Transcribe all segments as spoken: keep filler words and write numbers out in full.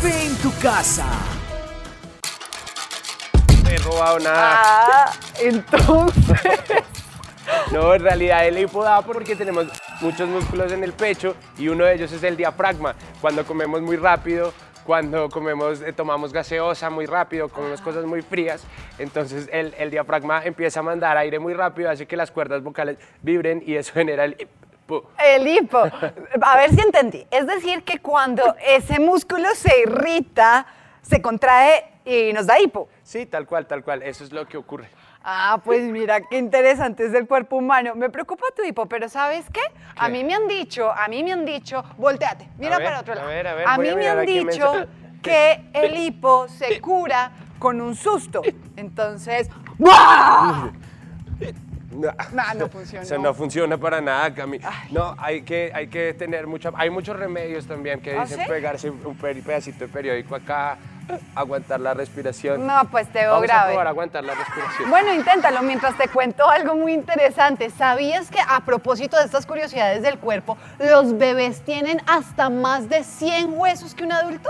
Profe en tu casa. No he robado nada. Ah, entonces... No, en realidad el hipo da porque tenemos muchos músculos en el pecho y uno de ellos es el diafragma. Cuando comemos muy rápido, cuando comemos, eh, tomamos gaseosa muy rápido, comemos cosas muy frías, entonces el, el diafragma empieza a mandar aire muy rápido, hace que las cuerdas vocales vibren y eso genera el hipo. El hipo. A ver si entendí. Es decir, que cuando ese músculo se irrita, se contrae y nos da hipo. Sí, tal cual, tal cual, eso es lo que ocurre. Ah, pues mira, qué interesante es el cuerpo humano. Me preocupa tu hipo, pero ¿sabes qué? A mí me han dicho, a mí me han dicho, volteate, mira A ver, para otro lado. a ver, a ver, A voy mí a me mirar han aquí en dicho mensa- que el hipo se cura con un susto. Entonces, ¡buah! No, Nah, no funcionó. Eso no funciona para nada, Cami. Ay. No, hay que, hay que tener mucha... Hay muchos remedios también que ¿Ah, dicen sí? pegarse un pe- pedacito de periódico acá, aguantar la respiración. No, pues te veo Vamos a grave. probar a aguantar la respiración. Bueno, inténtalo mientras te cuento algo muy interesante. ¿Sabías que a propósito de estas curiosidades del cuerpo, los bebés tienen hasta más de cien huesos que un adulto?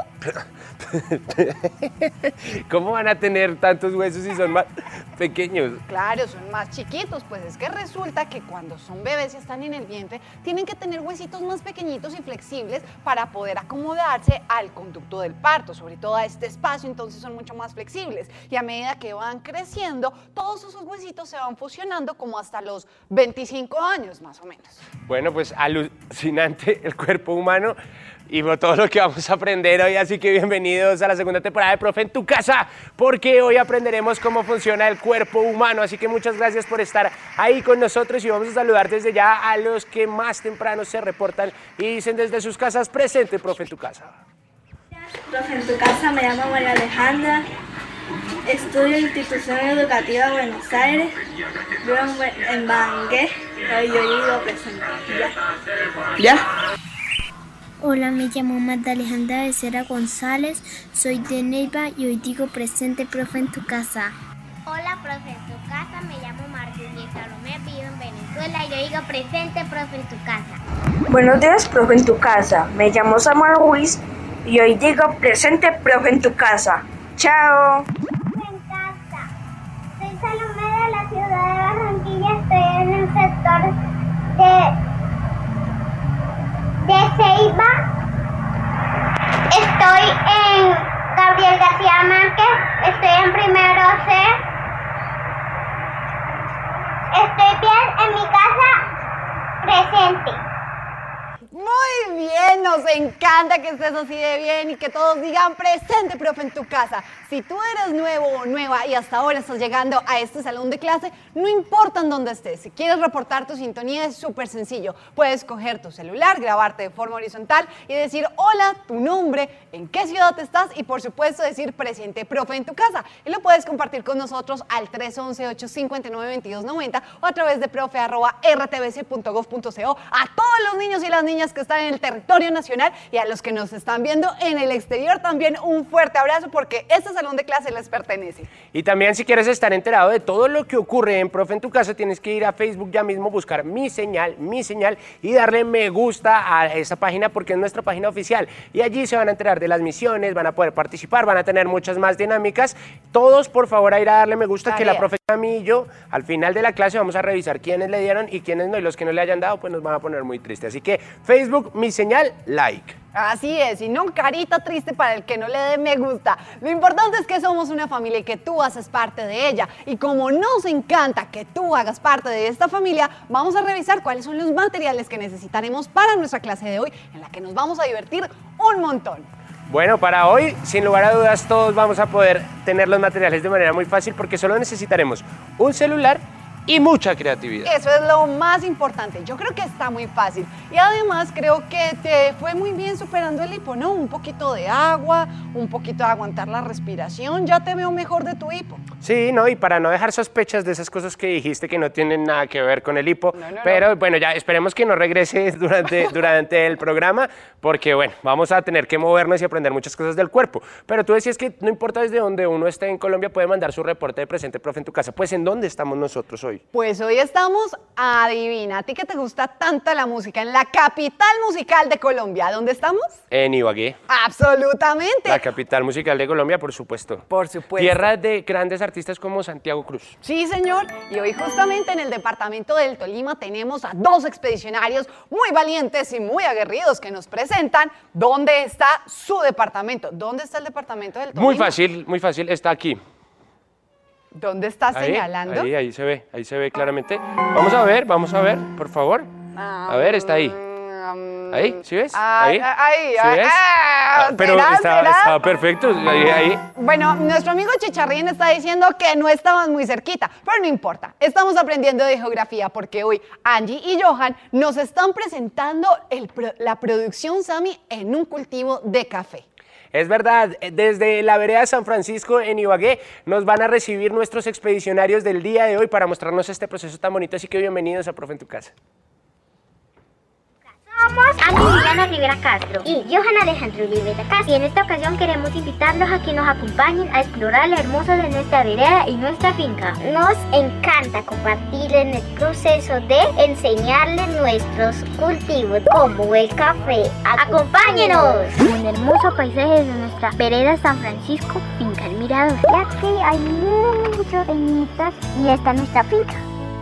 ¿Cómo van a tener tantos huesos si son más pequeños? Claro, son más chiquitos, pues es que resulta que cuando son bebés y están en el vientre, tienen que tener huesitos más pequeñitos y flexibles para poder acomodarse al conducto del parto, sobre todo a este espacio, entonces son mucho más flexibles. Y a medida que van creciendo, todos esos huesitos se van fusionando como hasta los veinticinco años, más o menos. Bueno, pues alucinante el cuerpo humano y todo lo que vamos a aprender hoy, así que bienvenidos a la segunda temporada de Profe en tu casa, porque hoy aprenderemos cómo funciona el cuerpo humano, así que muchas gracias por estar ahí con nosotros y vamos a saludar desde ya a los que más temprano se reportan y dicen desde sus casas, presente, Profe en tu casa. Profe, en tu casa me llamo María Alejandra, estudio en Institución Educativa Buenos Aires, vivo en, Bue- en Bangué, pero yo digo presente. Ya. ¿Ya? Hola, me llamo Marta Alejandra Becerra González, soy de Neiva y hoy digo presente, profe, en tu casa. Hola, profe, en tu casa, me llamo Martín Salomé, vivo en Venezuela y yo digo presente, profe, en tu casa. Buenos días, profe, en tu casa. Me llamo Samuel Ruiz y hoy digo presente, profe, en tu casa. Chao. En casa, soy Salomé de la ciudad de Barranquilla, estoy en el sector de, de Ceiba. Estoy en Gabriel García Márquez, estoy en primero C. Estoy bien en mi casa, presente. Muy bien, nos encanta que estés así de bien y que todos digan presente, profe, en tu casa. Si tú eres nuevo o nueva y hasta ahora estás llegando a este salón de clase, no importa en dónde estés, si quieres reportar tu sintonía es súper sencillo. Puedes coger tu celular, grabarte de forma horizontal y decir hola, tu nombre, en qué ciudad estás y por supuesto decir presente, profe, en tu casa. Y lo puedes compartir con nosotros al tres once, ocho cinco nueve, veintidós noventa o a través de profe arroba r t b c punto gov punto co a todos los niños y las niñas que están en el territorio nacional y a los que nos están viendo en el exterior también un fuerte abrazo porque este salón de clase les pertenece. Y también si quieres estar enterado de todo lo que ocurre en Profe en tu casa, tienes que ir a Facebook ya mismo, buscar Mi Señal, Mi Señal y darle me gusta a esa página porque es nuestra página oficial. Y allí se van a enterar de las misiones, van a poder participar, van a tener muchas más dinámicas. Todos, por favor, a ir a darle me gusta, que la profe Cami y yo, al final de la clase, vamos a revisar quiénes le dieron y quiénes no. Y los que no le hayan dado, pues nos van a poner muy tristes. Así que Facebook, Mi Señal, like. Así es, y no carita triste para el que no le dé me gusta. Lo importante es que somos una familia y que tú haces parte de ella. Y como nos encanta que tú hagas parte de esta familia, vamos a revisar cuáles son los materiales que necesitaremos para nuestra clase de hoy, en la que nos vamos a divertir un montón. Bueno, para hoy, sin lugar a dudas, todos vamos a poder tener los materiales de manera muy fácil porque solo necesitaremos un celular y mucha creatividad. Eso es lo más importante. Yo creo que está muy fácil. Y además creo que te fue muy bien superando el hipo, ¿no? Un poquito de agua, un poquito de aguantar la respiración. Ya te veo mejor de tu hipo. Sí, no, y para no dejar sospechas de esas cosas que dijiste que no tienen nada que ver con el hipo, No, no, pero no. bueno, ya esperemos que no regrese durante, durante el programa, porque bueno, vamos a tener que movernos y aprender muchas cosas del cuerpo. Pero tú decías que no importa desde donde uno esté en Colombia, puede mandar su reporte de Presente Profe en tu casa. Pues, ¿en dónde estamos nosotros hoy? Pues hoy estamos, adivina, a ti que te gusta tanta la música, en la capital musical de Colombia. ¿Dónde estamos? En Ibagué, Absolutamente. la capital musical de Colombia, por supuesto. Por supuesto. Tierra de grandes artistas como Santiago Cruz. Sí, señor. Y hoy justamente en el departamento del Tolima tenemos a dos expedicionarios muy valientes y muy aguerridos que nos presentan dónde está su departamento. ¿Dónde está el departamento del Tolima? Muy fácil, muy fácil, está aquí. ¿Dónde está Ahí, señalando? Ahí, ahí se ve, ahí se ve claramente. Vamos a ver, vamos a ver, por favor. A ver, está ahí. Ahí, ¿sí ves? Ahí, ahí, ¿Sí ahí, ves? ah, Ah, pero ¿será, está, será? está perfecto, ahí, ahí. Bueno, nuestro amigo Chicharrín está diciendo que no estaban muy cerquita, pero no importa. Estamos aprendiendo de geografía porque hoy Angie y Johan nos están presentando el pro- la producción Sami en un cultivo de café. Es verdad, desde la vereda de San Francisco en Ibagué nos van a recibir nuestros expedicionarios del día de hoy para mostrarnos este proceso tan bonito, así que bienvenidos a Profe en tu casa. Somos Andy Juliana Rivera Castro y Johan Alejandro Rivera Castro, y en esta ocasión queremos invitarlos a que nos acompañen a explorar lo hermoso de nuestra vereda y nuestra finca. Nos encanta compartir en el proceso de enseñarles nuestros cultivos como el café. ¡Acompáñenos! Un hermoso paisaje de nuestra vereda San Francisco, finca El Mirador. Y aquí hay muchas peñitas y esta es nuestra finca.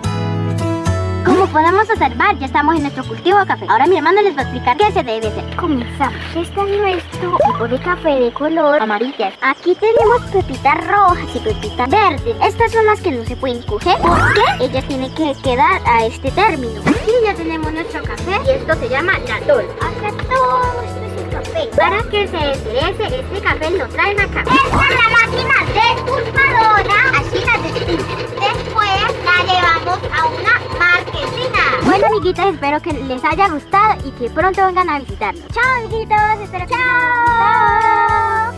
Como podemos observar, ya estamos en nuestro cultivo de café. Ahora mi hermano les va a explicar qué se debe hacer. Comenzamos. Este es nuestro tipo de café de color amarilla. Aquí tenemos pepitas rojas y pepitas verdes. Estas son las que no se pueden coger porque ellas tienen que quedar a este término. Aquí ya tenemos nuestro café y esto se llama latol. Acá todo esto es el café. Para que se enderece, este café lo traen acá. Esta es la máquina despulpadora. Así la despulpamos. Después la llevamos a una marquesina. Bueno, amiguitos, espero que les haya gustado y que pronto vengan a visitarnos. Chao, amiguitos, espero que ¡chao!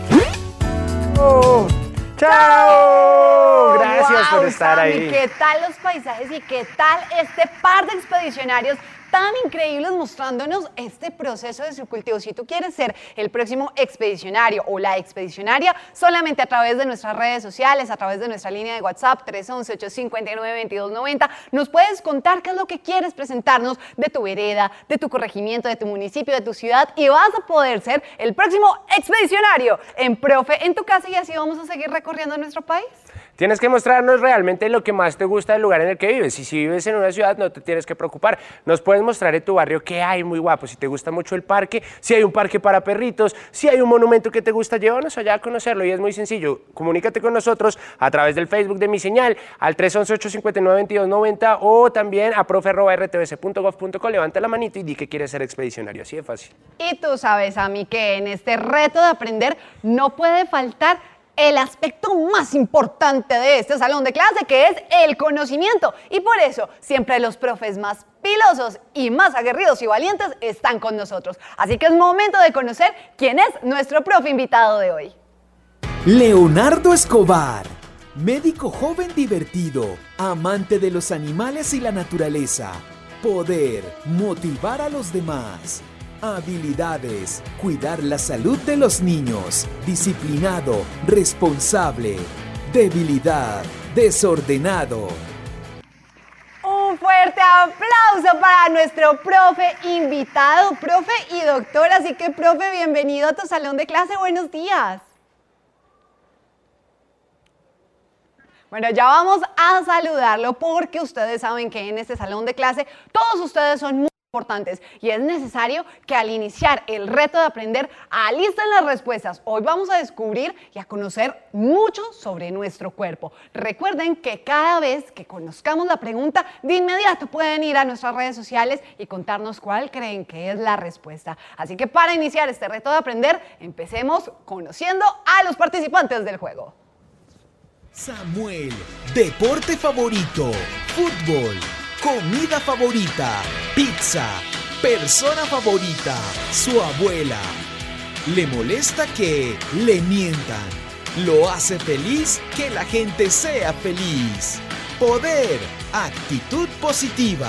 ¡Oh! ¡Chao! Gracias Wow, por estar Sammy, ahí. ¿qué tal los paisajes y qué tal este par de expedicionarios tan increíbles mostrándonos este proceso de su cultivo? Si tú quieres ser el próximo expedicionario o la expedicionaria, solamente a través de nuestras redes sociales, a través de nuestra línea de WhatsApp tres once, ocho cinco nueve, veintidós noventa, nos puedes contar qué es lo que quieres presentarnos de tu vereda, de tu corregimiento, de tu municipio, de tu ciudad, y vas a poder ser el próximo expedicionario en Profe en tu casa, y así vamos a seguir recorriendo nuestro país. Tienes que mostrarnos realmente lo que más te gusta del lugar en el que vives. Y si vives en una ciudad, no te tienes que preocupar. Nos puedes mostrar en tu barrio qué hay muy guapo. Si te gusta mucho el parque, si hay un parque para perritos, si hay un monumento que te gusta, llévanos allá a conocerlo. Y es muy sencillo. Comunícate con nosotros a través del Facebook de Mi Señal al tres once, ocho cinco nueve, veintidós noventa o también a profe arroba r t v c punto gov punto co. Levanta la manito y di que quieres ser expedicionario. Así de fácil. Y tú sabes, Ami, que en este reto de aprender no puede faltar el aspecto más importante de este salón de clase, que es el conocimiento. Y por eso siempre los profes más pilosos y más aguerridos y valientes están con nosotros. Así que es momento de conocer quién es nuestro profe invitado de hoy. Leonardo Escobar, médico joven divertido, amante de los animales y la naturaleza. Poder, motivar a los demás. Habilidades, cuidar la salud de los niños, disciplinado, responsable, debilidad, desordenado. Un fuerte aplauso para nuestro profe invitado, profe y doctor. Así que, profe, bienvenido a tu salón de clase. Buenos días. Bueno, ya vamos a saludarlo porque ustedes saben que en este salón de clase todos ustedes son muy importantes y es necesario que al iniciar el reto de aprender alisten las respuestas. Hoy vamos a descubrir y a conocer mucho sobre nuestro cuerpo. Recuerden que cada vez que conozcamos la pregunta, de inmediato pueden ir a nuestras redes sociales y contarnos cuál creen que es la respuesta. Así que para iniciar este reto de aprender, empecemos conociendo a los participantes del juego. Samuel, deporte favorito, fútbol. Comida favorita, pizza. Persona favorita, su abuela. Le molesta que le mientan. Lo hace feliz que la gente sea feliz. Poder, actitud positiva.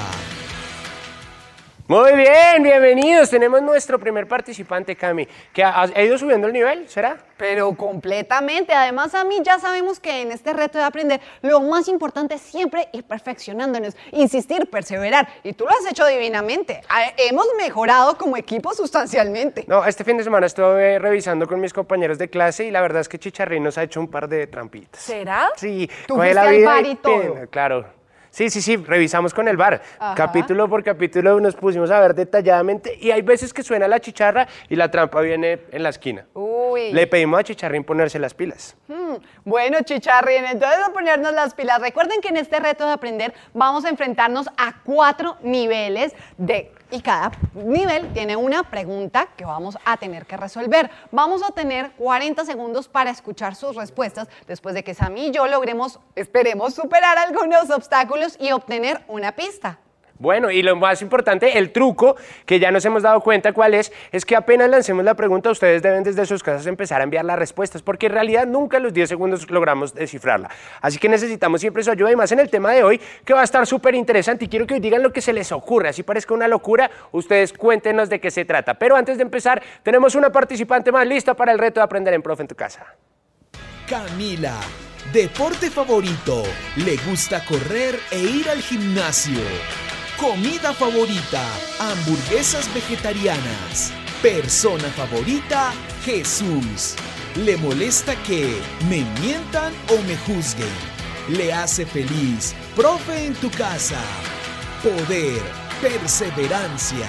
Muy bien, bienvenidos. Tenemos nuestro primer participante, Cami, que ha, ha ido subiendo el nivel, ¿será? Pero completamente. Además, a mí ya sabemos que en este reto de aprender, lo más importante es siempre ir perfeccionándonos, insistir, perseverar. Y tú lo has hecho divinamente. Ah, Hemos mejorado como equipo sustancialmente. No, este fin de semana estuve revisando con mis compañeros de clase y la verdad es que Chicharrín nos ha hecho un par de trampitas. ¿Será? Sí. ¿Tú coge fuiste la al vida bar y todo? pena, claro. Sí, sí, sí, revisamos con el bar. Ajá. Capítulo por capítulo nos pusimos a ver detalladamente y hay veces que suena la chicharra y la trampa viene en la esquina. Uy. Le pedimos a Chicharrín ponerse las pilas. Hmm, Bueno, Chicharrín, entonces a ponernos las pilas. Recuerden que en este reto de aprender vamos a enfrentarnos a cuatro niveles de... Y cada nivel tiene una pregunta que vamos a tener que resolver. Vamos a tener cuarenta segundos para escuchar sus respuestas después de que Sammy y yo logremos, esperemos, superar algunos obstáculos y obtener una pista. Bueno, y lo más importante, el truco, que ya nos hemos dado cuenta cuál es, es que apenas lancemos la pregunta, ustedes deben desde sus casas empezar a enviar las respuestas, porque en realidad nunca en los diez segundos logramos descifrarla. Así que necesitamos siempre su ayuda y más en el tema de hoy, que va a estar súper interesante y quiero que hoy digan lo que se les ocurra. Así parezca una locura, ustedes cuéntenos de qué se trata. Pero antes de empezar, tenemos una participante más lista para el reto de aprender en Profe en tu casa. Camila, deporte favorito, le gusta correr e ir al gimnasio. Comida favorita, hamburguesas vegetarianas. Persona favorita, Jesús. Le molesta que me mientan o me juzguen. Le hace feliz, Profe en tu casa. Poder, perseverancia.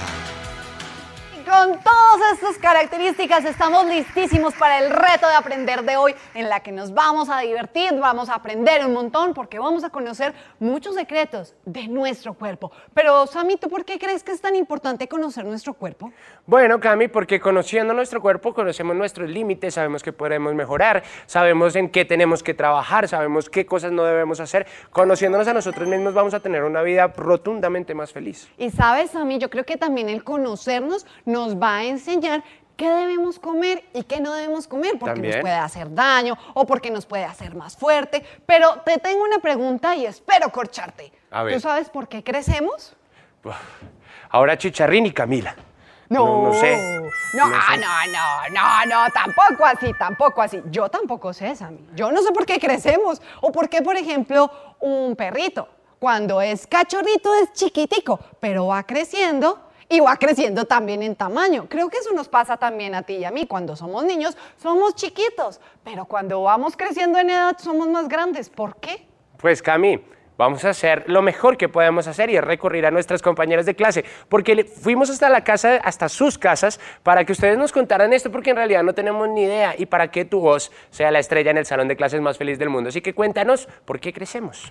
Con todas estas características estamos listísimos para el reto de aprender de hoy, en la que nos vamos a divertir, vamos a aprender un montón porque vamos a conocer muchos secretos de nuestro cuerpo. Pero, Sammy, ¿tú por qué crees que es tan importante conocer nuestro cuerpo? Bueno, Cami, porque conociendo nuestro cuerpo, conocemos nuestros límites, sabemos que podemos mejorar, sabemos en qué tenemos que trabajar, sabemos qué cosas no debemos hacer. Conociéndonos a nosotros mismos vamos a tener una vida rotundamente más feliz. Y sabes, Sammy, yo creo que también el conocernos nos va a enseñar qué debemos comer y qué no debemos comer, porque ¿También? nos puede hacer daño o porque nos puede hacer más fuerte. Pero te tengo una pregunta y espero corcharte. A ver. ¿Tú sabes por qué crecemos? Uf. Ahora Chicharrín y Camila. No, no sé. No, No sé. no, no, no, no, tampoco así, tampoco así. Yo tampoco sé, Sammy. Yo no sé por qué crecemos. O por qué, por ejemplo, un perrito, cuando es cachorrito es chiquitico, pero va creciendo y va creciendo también en tamaño. Creo que eso nos pasa también a ti y a mí. Cuando somos niños somos chiquitos, pero cuando vamos creciendo en edad somos más grandes. ¿Por qué? Pues Cami, vamos a hacer lo mejor que podemos hacer y es recurrir a nuestras compañeras de clase, porque le- fuimos hasta la casa, hasta sus casas, para que ustedes nos contaran esto, porque en realidad no tenemos ni idea y para que tu voz sea la estrella en el salón de clases más feliz del mundo. Así que cuéntanos, ¿por qué crecemos?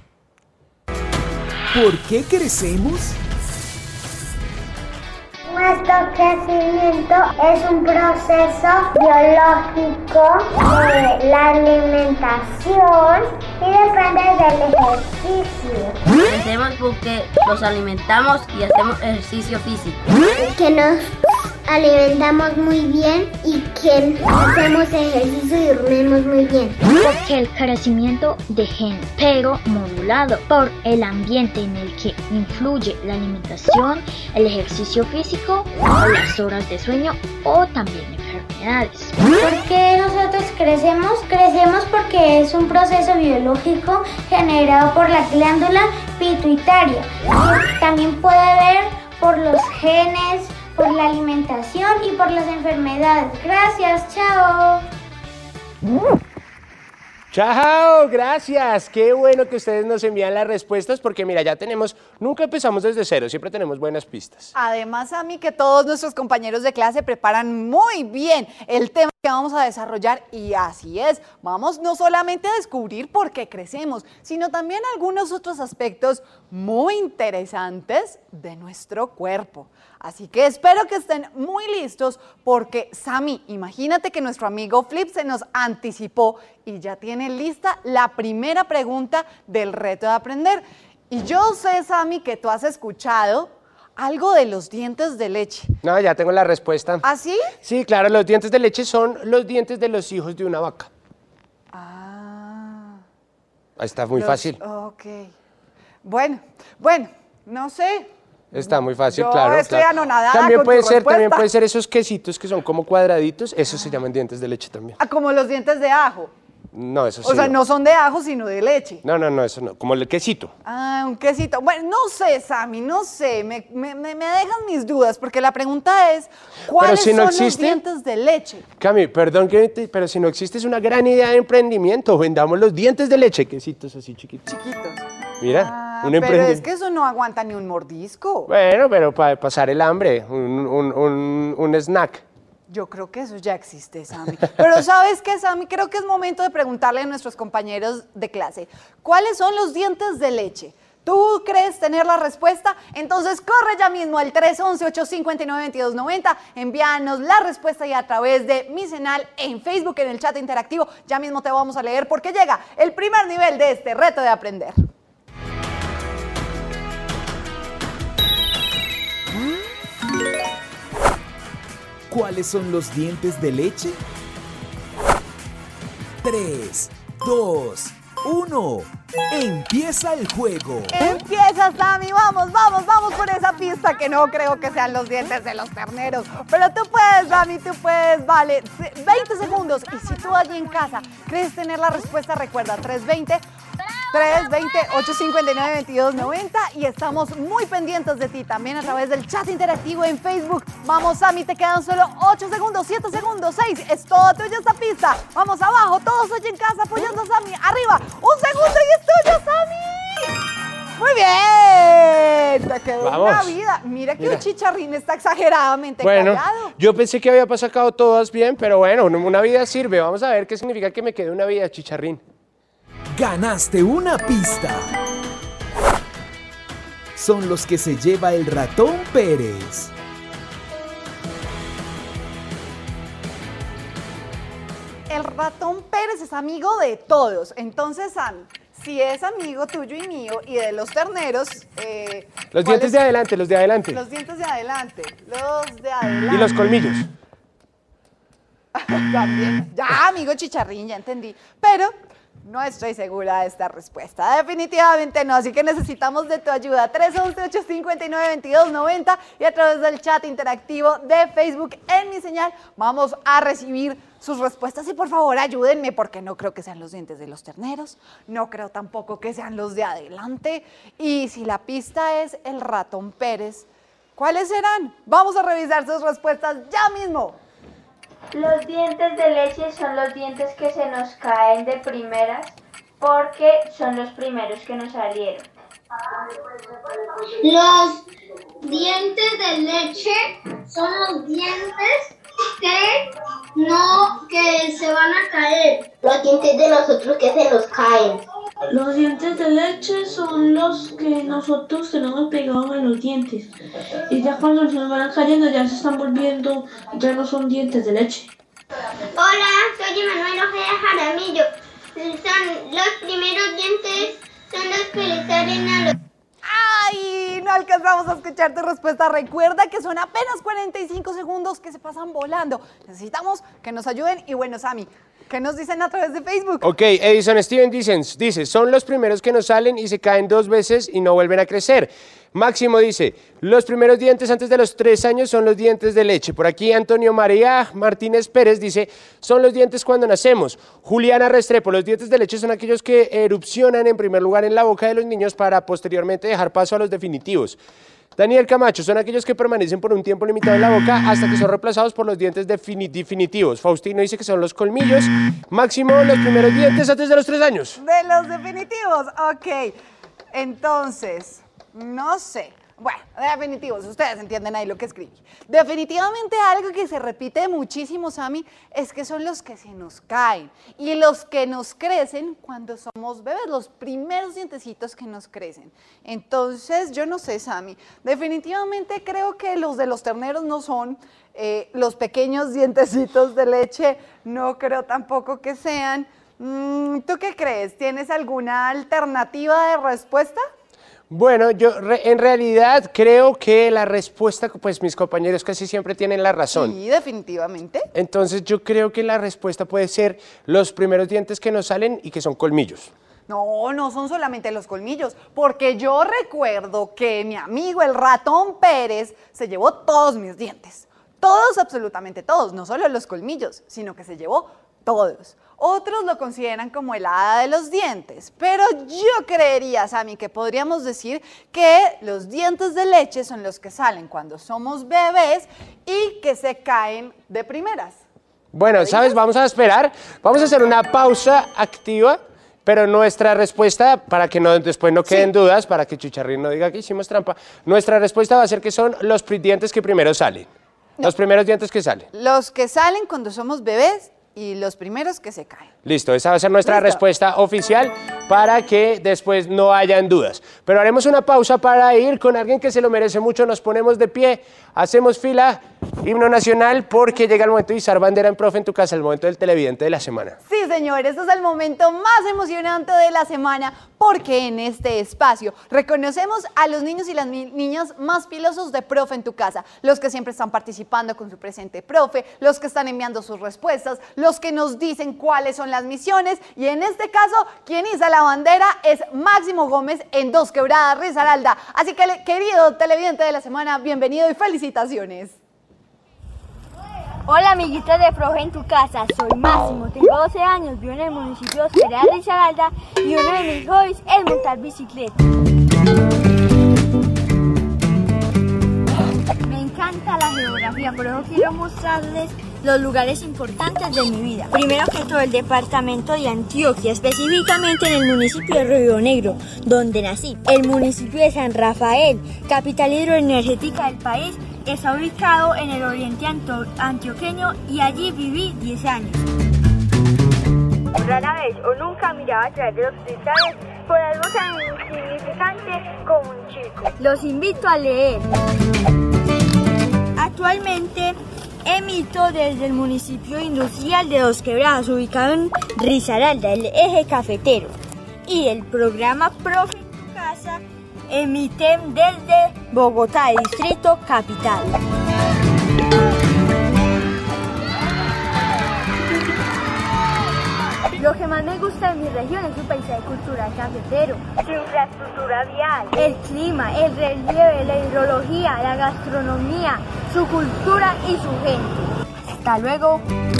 ¿Por qué crecemos? Nuestro crecimiento es un proceso biológico de la alimentación y depende del ejercicio. Crecemos porque los alimentamos y hacemos ejercicio físico. Que nos alimentamos muy bien y que hacemos ejercicio y dormimos muy bien. Porque el crecimiento de gen, pero modulado por el ambiente en el que influye la alimentación, el ejercicio físico, o las horas de sueño o también enfermedades. ¿Por qué nosotros crecemos? Crecemos porque es un proceso biológico generado por la glándula pituitaria. También puede ver por los genes, por la alimentación y por las enfermedades. Gracias, chao. Chao, gracias. Qué bueno que ustedes nos envían las respuestas porque mira, ya tenemos, nunca empezamos desde cero, siempre tenemos buenas pistas. Además, a mí que todos nuestros compañeros de clase preparan muy bien el tema que vamos a desarrollar y así es, vamos no solamente a descubrir por qué crecemos, sino también algunos otros aspectos muy interesantes de nuestro cuerpo. Así que espero que estén muy listos porque, Sammy, imagínate que nuestro amigo Flip se nos anticipó y ya tiene lista la primera pregunta del reto de aprender. Y yo sé, Sammy, que tú has escuchado algo de los dientes de leche. No, ya tengo la respuesta. ¿Ah, sí? Sí, claro, los dientes de leche son los dientes de los hijos de una vaca. Ah. Está muy Los- fácil. Ok. Bueno, bueno, no sé. Está muy fácil, Yo claro. estoy claro. anonadada También con puede tu ser, también respuesta. puede ser esos quesitos que son como cuadraditos, esos se llaman dientes de leche también. Ah, como los dientes de ajo. No, eso sí. O sea, no son de ajo, sino de leche. No, no, no, eso no. Como el quesito. Ah, un quesito. Bueno, no sé, Sammy, no sé. Me, me, me- me dejan mis dudas, porque la pregunta es, ¿cuáles si no son los existe- dientes de leche? Cami, perdón, que te- pero si no existe es una gran idea de emprendimiento. Vendamos los dientes de leche, quesitos así chiquitos. Chiquitos. Mira, Ah, un pero emprendimiento. es que eso no aguanta ni un mordisco. Bueno, pero para pasar el hambre, un, un, un, un snack. Yo creo que eso ya existe, Sammy. Pero ¿sabes qué, Sammy? Creo que es momento de preguntarle a nuestros compañeros de clase, ¿cuáles son los dientes de leche? ¿Tú crees tener la respuesta? Entonces corre ya mismo al tres once, ocho cincuenta y nueve, veintidós noventa, envíanos la respuesta y a través de mi canal en Facebook, en el chat interactivo, ya mismo te vamos a leer porque llega el primer nivel de este reto de aprender. ¿Cuáles son los dientes de leche? tres, dos, uno. Empieza el juego. Empieza, Sammy, vamos, vamos, vamos por esa pista que no creo que sean los dientes de los terneros. Pero tú puedes, Sammy, tú puedes, vale, veinte segundos. Y si tú allí en casa crees tener la respuesta, recuerda, tres veinte, tres veinte, ocho cincuenta y nueve, veintidós noventa y estamos muy pendientes de ti también a través del chat interactivo en Facebook. Vamos, Sammy, te quedan solo ocho segundos, siete segundos, seis, es todo tuyo esta pista. Vamos abajo, todos allí en casa apoyando a Sammy, arriba, un segundo y es tuyo, Sammy. Muy bien, te quedó Vamos. una vida. Mira que Mira. un chicharrín está exageradamente Bueno, callado. yo pensé que había sacado todas bien, pero bueno, una vida sirve. Vamos a ver qué significa que me quede una vida, chicharrín. Ganaste una pista. Son los que se lleva el ratón Pérez. El ratón Pérez es amigo de todos. Entonces, Sammy, si es amigo tuyo y mío y de los terneros... eh, Los ¿cuáles- dientes de adelante, los de adelante. Los dientes de adelante. Los de adelante. Y los colmillos. También. Ya, amigo chicharrín, ya entendí. Pero no estoy segura de esta respuesta. Definitivamente no, así que necesitamos de tu ayuda. tres once, ocho cincuenta y nueve, veintidós noventa y a través del chat interactivo de Facebook en mi señal vamos a recibir sus respuestas y por favor ayúdenme porque no creo que sean los dientes de los terneros, no creo tampoco que sean los de adelante y si la pista es el ratón Pérez, ¿cuáles serán? Vamos a revisar sus respuestas ya mismo. Los dientes de leche son los dientes que se nos caen de primeras porque son los primeros que nos salieron. Los dientes de leche son los dientes que no, que se van a caer. Los dientes de nosotros que se nos caen. Los dientes de leche son los que nosotros tenemos pegados en los dientes. Y ya cuando se nos van cayendo ya se están volviendo, ya no son dientes de leche. Hola, soy Emanuel Ojeda Jaramillo. Son los primeros dientes, son los que le salen a los... ¡Ay! No alcanzamos a escuchar tu respuesta. Recuerda que son apenas cuarenta y cinco segundos que se pasan volando. Necesitamos que nos ayuden. Y bueno, Sammy, ¿qué nos dicen a través de Facebook? Ok, Edison Steven dicen, dice, son los primeros que nos salen y se caen dos veces y no vuelven a crecer. Máximo dice, los primeros dientes antes de los tres años son los dientes de leche. Por aquí Antonio María Martínez Pérez dice, son los dientes cuando nacemos. Juliana Restrepo, los dientes de leche son aquellos que erupcionan en primer lugar en la boca de los niños para posteriormente dejar paso a los definitivos. Daniel Camacho, son aquellos que permanecen por un tiempo limitado en la boca hasta que son reemplazados por los dientes defini- definitivos. Faustino dice que son los colmillos. Máximo, los primeros dientes antes de los tres años. De los definitivos, ok. Entonces, no sé. Bueno, definitivos, ustedes entienden ahí lo que escribí. Definitivamente algo que se repite muchísimo, Sammy, es que son los que se nos caen y los que nos crecen cuando somos bebés, los primeros dientecitos que nos crecen. Entonces, yo no sé, Sammy, definitivamente creo que los de los terneros no son eh, los pequeños dientecitos de leche, no creo tampoco que sean. Mm, ¿tú qué crees? ¿Tienes alguna alternativa de respuesta? Bueno, yo re- en realidad creo que la respuesta, pues mis compañeros casi siempre tienen la razón. Sí, definitivamente. Entonces yo creo que la respuesta puede ser los primeros dientes que nos salen y que son colmillos. No, no son solamente los colmillos, porque yo recuerdo que mi amigo el ratón Pérez se llevó todos mis dientes. Todos, absolutamente todos, no solo los colmillos, sino que se llevó todos. Otros lo consideran como el hada de los dientes, pero yo creería, Sammy, que podríamos decir que los dientes de leche son los que salen cuando somos bebés y que se caen de primeras. Bueno, ¿sabes? Vamos a esperar, vamos a hacer una pausa activa, pero nuestra respuesta, para que no, después no queden sí. dudas, para que Chicharrín no diga que hicimos trampa, nuestra respuesta va a ser que son los dientes que primero salen. No. Los primeros dientes que salen. Los que salen cuando somos bebés y los primeros que se caen. Listo, esa va a ser nuestra Listo. respuesta oficial para que después no hayan dudas. Pero haremos una pausa para ir con alguien que se lo merece mucho. Nos ponemos de pie, hacemos fila, himno nacional, porque llega el momento de izar bandera en Profe en tu Casa, el momento del televidente de la semana. Sí, señores, este es el momento más emocionante de la semana, porque en este espacio reconocemos a los niños y las ni niñas más pilosos de Profe en tu Casa, los que siempre están participando con su presente profe, los que están enviando sus respuestas, los que nos dicen cuáles son las misiones, y en este caso, quien iza la bandera es Máximo Gómez en Dos Quebradas, Risaralda. Así que, querido televidente de la semana, bienvenido y felicitaciones. Hola amiguitos de Profe en tu Casa, soy Máximo, tengo doce años, vivo en el municipio de Dos Quebradas, Risaralda, y uno de mis hobbies es montar bicicleta. Me encanta la geografía, por eso quiero mostrarles los lugares importantes de mi vida. Primero que todo, el departamento de Antioquia, específicamente en el municipio de Río Negro, donde nací. El municipio de San Rafael, capital hidroenergética del país, está ubicado en el oriente antioqueño y allí viví diez años. Rara vez o nunca miraba a través de los cristales por algo tan insignificante como un chico. Los invito a leer. Actualmente emito desde el municipio industrial de Dos Quebradas, ubicado en Risaralda, el eje cafetero. Y el programa Profe en tu Casa emite desde Bogotá, Distrito Capital. Lo que más me gusta de mi región es su paisaje cultural cafetero, su infraestructura vial, el clima, el relieve, la hidrología, la gastronomía, su cultura y su gente. Hasta luego.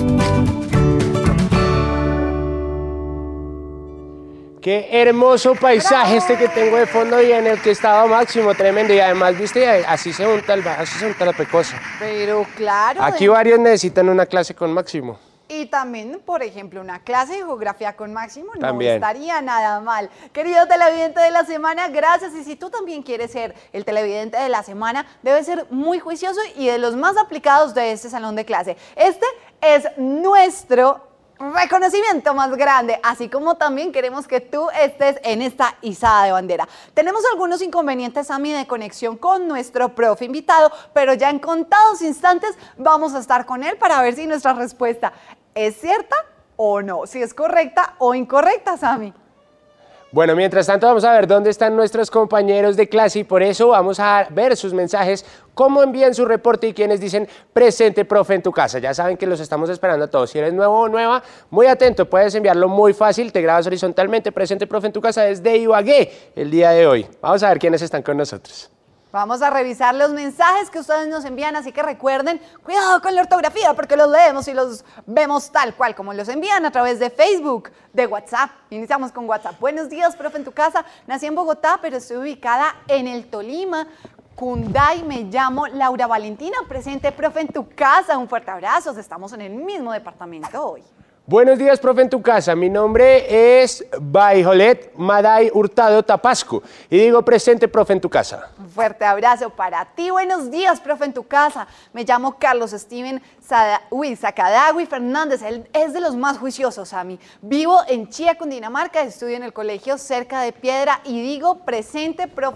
Qué hermoso paisaje este que tengo de fondo y en el que estaba Máximo, tremendo. Y además, viste, así se unta, el, así se unta la pecosa. Pero claro. Aquí de... varios necesitan una clase con Máximo. Y también, por ejemplo, una clase de geografía con Máximo no también estaría nada mal. Querido televidente de la semana, gracias. Y si tú también quieres ser el televidente de la semana, debes ser muy juicioso y de los más aplicados de este salón de clase. Este es nuestro reconocimiento más grande, así como también queremos que tú estés en esta izada de bandera. Tenemos algunos inconvenientes, Sammy, de conexión con nuestro profe invitado, pero ya en contados instantes vamos a estar con él para ver si nuestra respuesta es cierta o no, si es correcta o incorrecta, Sammy. Bueno, mientras tanto vamos a ver dónde están nuestros compañeros de clase y por eso vamos a ver sus mensajes, cómo envían su reporte y quienes dicen presente profe en tu casa. Ya saben que los estamos esperando a todos. Si eres nuevo o nueva, muy atento, puedes enviarlo muy fácil, te grabas horizontalmente, presente profe en tu casa desde Ibagué el día de hoy. Vamos a ver quiénes están con nosotros. Vamos a revisar los mensajes que ustedes nos envían, así que recuerden, cuidado con la ortografía, porque los leemos y los vemos tal cual como los envían a través de Facebook, de WhatsApp. Iniciamos con WhatsApp. Buenos días, profe en tu casa. Nací en Bogotá, pero estoy ubicada en el Tolima, Cunday. Me llamo Laura Valentina, presente, profe en tu casa. Un fuerte abrazo, estamos en el mismo departamento hoy. Buenos días, profe en tu casa. Mi nombre es Baijolet Maday Hurtado Tapasco y digo presente, profe en tu casa. Un fuerte abrazo para ti. Buenos días, profe en tu casa. Me llamo Carlos Steven Sada, uy, Sacadagui Fernández. Él es de los más juiciosos, a mí. Vivo en Chía, Cundinamarca, estudio en el colegio Cerca de Piedra y digo presente, profe en tu casa.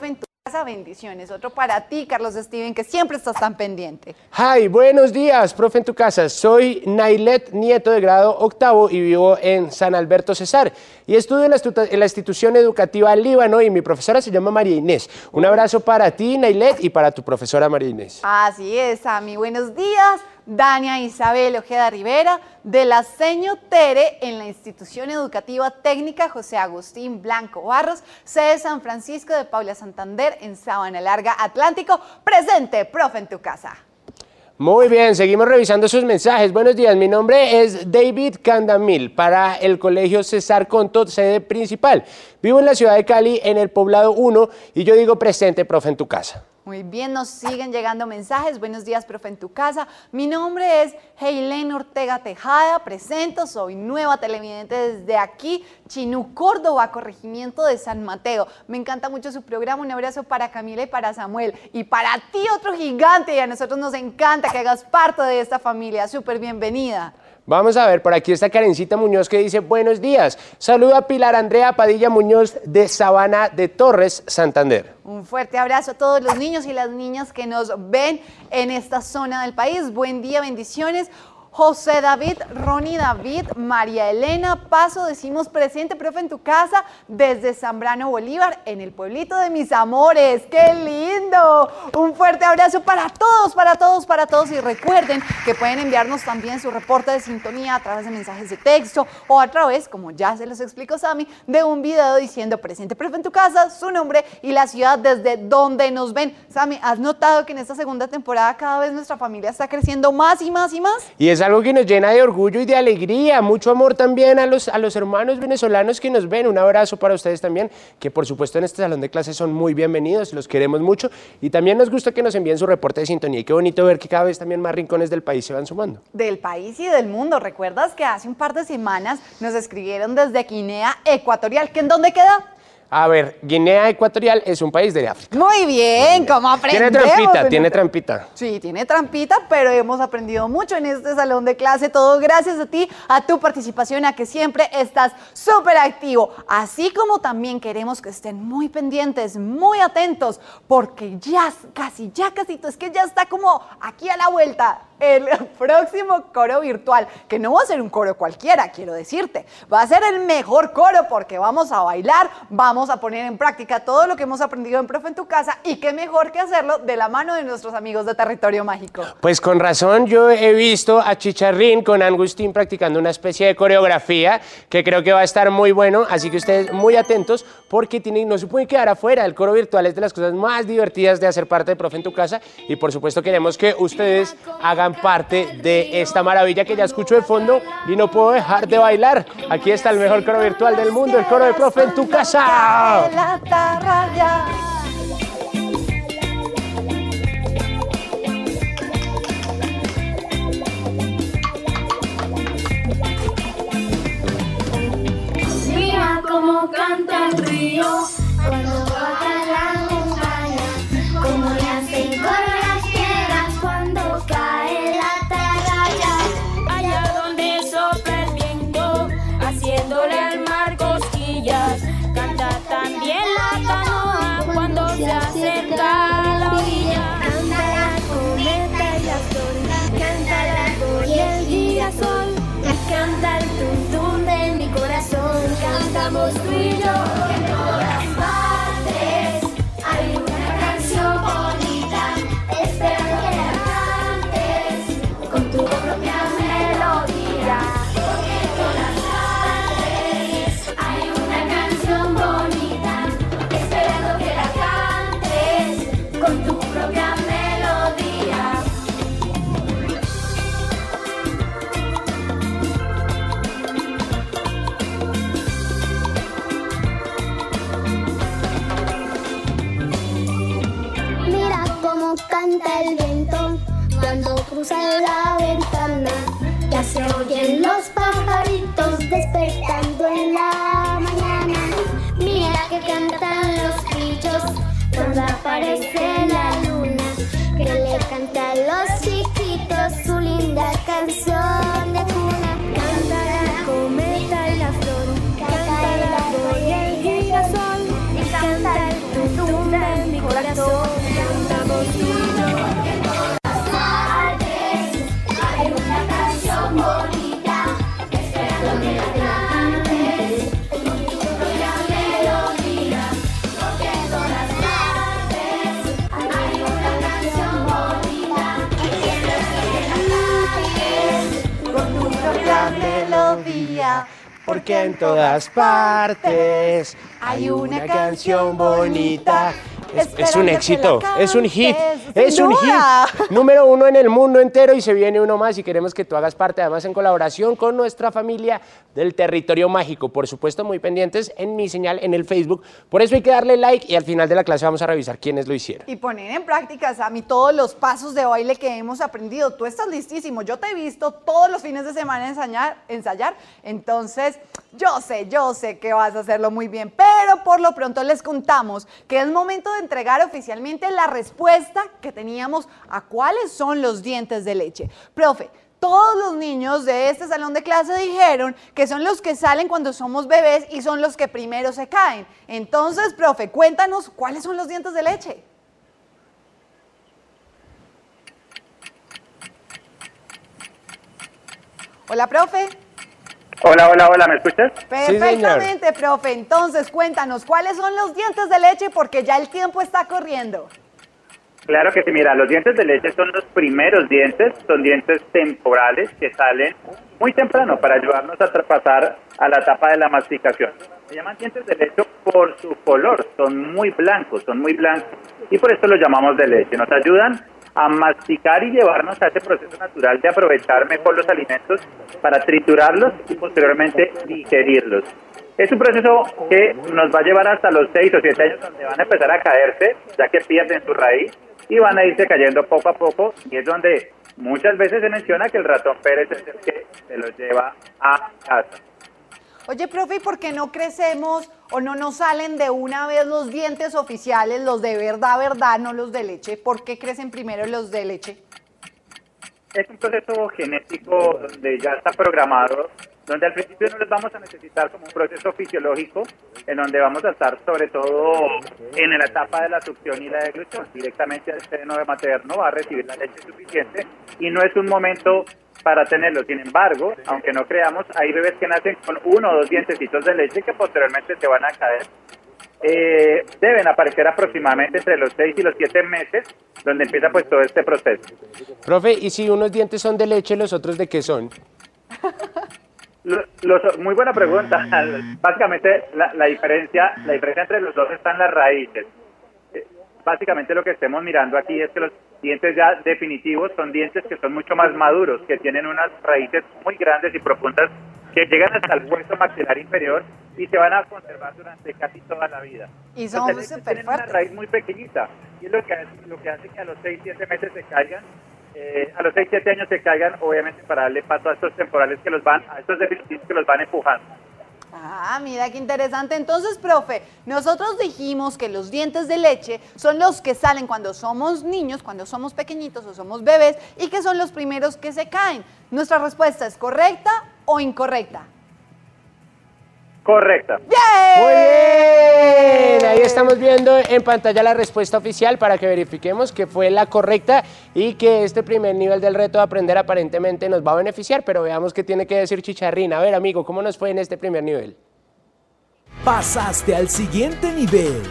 Bendiciones. Otro para ti, Carlos Steven, que siempre estás tan pendiente. Hi, buenos días, profe en tu casa. Soy Nailet, nieto de grado octavo y vivo en San Alberto Cesar. Y estudio en la, en la institución educativa Líbano y mi profesora se llama María Inés. Un abrazo para ti, Nailet, y para tu profesora María Inés. Así es, Ami. Buenos días. Dania Isabel Ojeda Rivera, de la Seño Tere, en la Institución Educativa Técnica José Agustín Blanco Barros, sede San Francisco de Paula Santander, en Sabana Larga, Atlántico. Presente, profe en tu casa. Muy bien, seguimos revisando sus mensajes. Buenos días, mi nombre es David Candamil, para el Colegio César Conto, sede principal. Vivo en la ciudad de Cali, en el poblado uno, y yo digo presente, profe en tu casa. Muy bien, nos siguen llegando mensajes. Buenos días, profe en tu casa. Mi nombre es Heilén Ortega Tejada, presento, soy nueva televidente desde aquí, Chinú, Córdoba, corregimiento de San Mateo. Me encanta mucho su programa, un abrazo para Camila y para Samuel. Y para ti, otro gigante, y a nosotros nos encanta que hagas parte de esta familia, súper bienvenida. Vamos a ver, por aquí está Karencita Muñoz que dice buenos días. Saluda a Pilar Andrea Padilla Muñoz de Sabana de Torres, Santander. Un fuerte abrazo a todos los niños y las niñas que nos ven en esta zona del país. Buen día, bendiciones. José David, Ronnie David, María Elena Paso, decimos presente, profe, en tu casa, desde Zambrano Bolívar, en el pueblito de mis amores. ¡Qué lindo! Un fuerte abrazo para todos, para todos, para todos. Y recuerden que pueden enviarnos también su reporte de sintonía a través de mensajes de texto o a través, como ya se los explicó Sammy, de un video diciendo presente, profe, en tu casa, su nombre y la ciudad desde donde nos ven. Sammy, ¿has notado que en esta segunda temporada cada vez nuestra familia está creciendo más y más y más? Y es algo que nos llena de orgullo y de alegría, mucho amor también a los, a los hermanos venezolanos que nos ven. Un abrazo para ustedes también, que por supuesto en este salón de clases son muy bienvenidos, los queremos mucho y también nos gusta que nos envíen su reporte de sintonía y qué bonito ver que cada vez también más rincones del país se van sumando. Del país y del mundo. ¿Recuerdas que hace un par de semanas nos escribieron desde Guinea Ecuatorial? ¿Que en dónde queda? A ver, Guinea Ecuatorial es un país de África. Muy bien, ¿cómo aprendemos? Tiene trampita, tiene trampita. Sí, tiene trampita, pero hemos aprendido mucho en este salón de clase. Todo gracias a ti, a tu participación, a que siempre estás súper activo. Así como también queremos que estén muy pendientes, muy atentos, porque ya casi, ya casi, es que ya está como aquí a la vuelta el próximo coro virtual, que no va a ser un coro cualquiera, quiero decirte. Va a ser el mejor coro porque vamos a bailar, vamos a poner en práctica todo lo que hemos aprendido en Profe en tu casa y qué mejor que hacerlo de la mano de nuestros amigos de Territorio Mágico. Pues con razón yo he visto a Chicharrín con Angustín practicando una especie de coreografía que creo que va a estar muy bueno, así que ustedes muy atentos porque tienen, no se pueden quedar afuera. El coro virtual es de las cosas más divertidas de hacer parte de Profe en tu casa y por supuesto queremos que ustedes hagan parte de esta maravilla que ya escucho de fondo y no puedo dejar de bailar. Aquí está el mejor coro virtual del mundo, el coro de Profe en tu casa. Mira cómo canta el río cuando baja la montaña, como le hacen correr las piedras cuando cae la atarraya. Allá donde sopla el viento, haciéndole al mar cosquillas, canta también la canoa cuando se acerca a la orilla. Canta la cometa y la flor, canta la gol y el girasol, canta el tum tum de mi corazón, cantamos tú y yo. En todas partes hay una canción bonita, esperando que la cantes con tu propia melodía. Porque en todas partes hay una canción bonita, esperando que la cantes con tu propia melodía. Mira cómo canta el viento cuando cruza la ventana. Ya se oyen los pajaritos despertando en la mañana. Mira que cantan los grillos cuando aparece la luna, que le canta a los chiquitos su linda canción de cuna. Canta la cometa y la flor, canta la flor y el girasol, y canta el tum tum de mi corazón. porque en todas partes hay una canción bonita. Es, es un éxito, es un hit, es un hit número uno en el mundo entero y se viene uno más y queremos que tú hagas parte, además en colaboración con nuestra familia del Territorio Mágico. Por supuesto, muy pendientes en Mi Señal, en el Facebook. Por eso hay que darle like y al final de la clase vamos a revisar quiénes lo hicieron. Y poner en práctica, Sammy, todos los pasos de baile que hemos aprendido. Tú estás listísimo, yo te he visto todos los fines de semana ensayar, ensayar. Entonces, yo sé, yo sé que vas a hacerlo muy bien, pero por lo pronto les contamos que es momento de entregar oficialmente la respuesta que teníamos a cuáles son los dientes de leche. Profe, todos los niños de este salón de clase dijeron que son los que salen cuando somos bebés y son los que primero se caen. Entonces, profe, cuéntanos cuáles son los dientes de leche. Hola, profe. Hola, hola, hola, ¿me escuchas? Perfectamente, sí, profe. Entonces, cuéntanos, ¿cuáles son los dientes de leche? Porque ya el tiempo está corriendo. Claro que sí, mira, los dientes de leche son los primeros dientes, son dientes temporales que salen muy temprano para ayudarnos a pasar a la etapa de la masticación. Se llaman dientes de leche por su color, son muy blancos, son muy blancos y por eso los llamamos de leche. Nos ayudan a masticar y llevarnos a ese proceso natural de aprovechar mejor los alimentos para triturarlos y posteriormente digerirlos. Es un proceso que nos va a llevar hasta los seis o siete años donde van a empezar a caerse, ya que pierden su raíz y van a irse cayendo poco a poco y es donde muchas veces se menciona que el ratón Pérez es el que se los lleva a casa. Oye, profe, ¿y por qué no crecemos o no nos salen de una vez los dientes oficiales, los de verdad, verdad, no los de leche? ¿Por qué crecen primero los de leche? Es un proceso genético donde ya está programado, donde al principio no los vamos a necesitar como un proceso fisiológico, en donde vamos a estar sobre todo en la etapa de la succión y la deglución. Directamente al seno materno va a recibir la leche suficiente y no es un momento para tenerlo. Sin embargo, aunque no creamos, hay bebés que nacen con uno o dos dientecitos de leche que posteriormente se van a caer. Eh, deben aparecer aproximadamente entre los seis y los siete meses, donde empieza pues todo este proceso. Profe, ¿y si unos dientes son de leche, los otros de qué son? Los, los, muy buena pregunta. Básicamente la, la diferencia la diferencia entre los dos están las raíces. Eh, básicamente lo que estemos mirando aquí es que los dientes ya definitivos son dientes que son mucho más maduros, que tienen unas raíces muy grandes y profundas que llegan hasta el hueso maxilar inferior y se van a conservar durante casi toda la vida. Y son súper tienen una raíz muy pequeñita y es lo que, lo que hace que a los seis siete meses se caigan, eh, a los seis siete años se caigan, obviamente para darle paso a estos temporales que los van, a estos definitivos que los van empujando. Ah, mira qué interesante. Entonces, profe, nosotros dijimos que los dientes de leche son los que salen cuando somos niños, cuando somos pequeñitos o somos bebés y que son los primeros que se caen. ¿Nuestra respuesta es correcta o incorrecta? Correcta. ¡Bien! Muy bien, ahí estamos viendo en pantalla la respuesta oficial para que verifiquemos que fue la correcta y que este primer nivel del reto de aprender aparentemente nos va a beneficiar, pero veamos qué tiene que decir Chicharrín. A ver, amigo, ¿cómo nos fue en este primer nivel? Pasaste al siguiente nivel.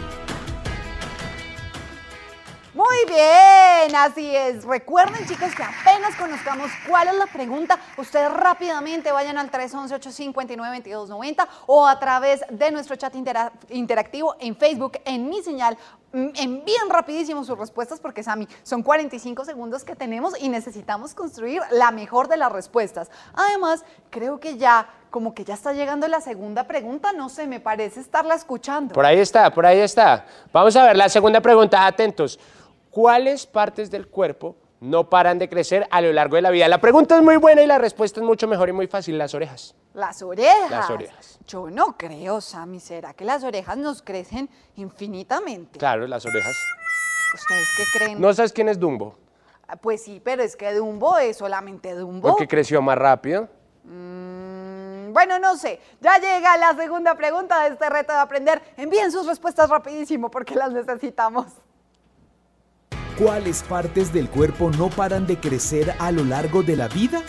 Muy bien, así es. Recuerden, chicos, que apenas conozcamos cuál es la pregunta, ustedes rápidamente vayan al tres once, ocho cinco nueve, veintidós noventa o a través de nuestro chat intera interactivo en Facebook, en Mi Señal. Envíen rapidísimo sus respuestas porque, Sammy, son cuarenta y cinco segundos que tenemos y necesitamos construir la mejor de las respuestas. Además, creo que ya, como que ya está llegando la segunda pregunta, no sé, me parece estarla escuchando. Por ahí está, por ahí está. Vamos a ver la segunda pregunta, atentos. ¿Cuáles partes del cuerpo no paran de crecer a lo largo de la vida? La pregunta es muy buena y la respuesta es mucho mejor y muy fácil. Las orejas. Las orejas. Las orejas. Yo no creo, Sammy. ¿Será que las orejas nos crecen infinitamente? Claro, las orejas. ¿Ustedes qué creen? ¿No sabes quién es Dumbo? Pues sí, pero es que Dumbo es solamente Dumbo. ¿Porque creció más rápido? Mm, bueno, no sé. Ya llega la segunda pregunta de este reto de aprender. Envíen sus respuestas rapidísimo porque las necesitamos. ¿Cuáles partes del cuerpo no paran de crecer a lo largo de la vida?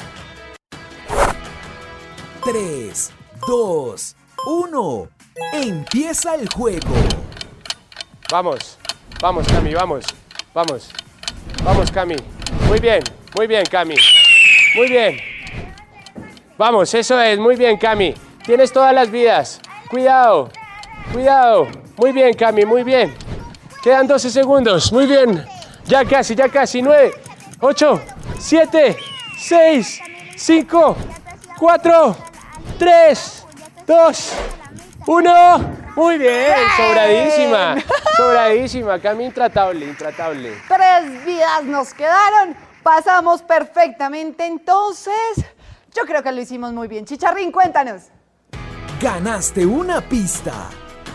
tres, dos, uno. Empieza el juego. Vamos, vamos, Cami, vamos, vamos, vamos, Cami. Muy bien, muy bien, Cami. Muy bien. Vamos, eso es, muy bien, Cami. Tienes todas las vidas. Cuidado, cuidado. Muy bien, Cami, muy bien. Quedan doce segundos. Muy bien. Ya casi, ya casi. nueve, ocho, siete, seis, cinco, cuatro, tres, dos, uno. Muy bien, sobradísima. Sobradísima, Cami, intratable, intratable. Tres vidas nos quedaron. Pasamos perfectamente, entonces yo creo que lo hicimos muy bien. Chicharrín, cuéntanos. Ganaste una pista.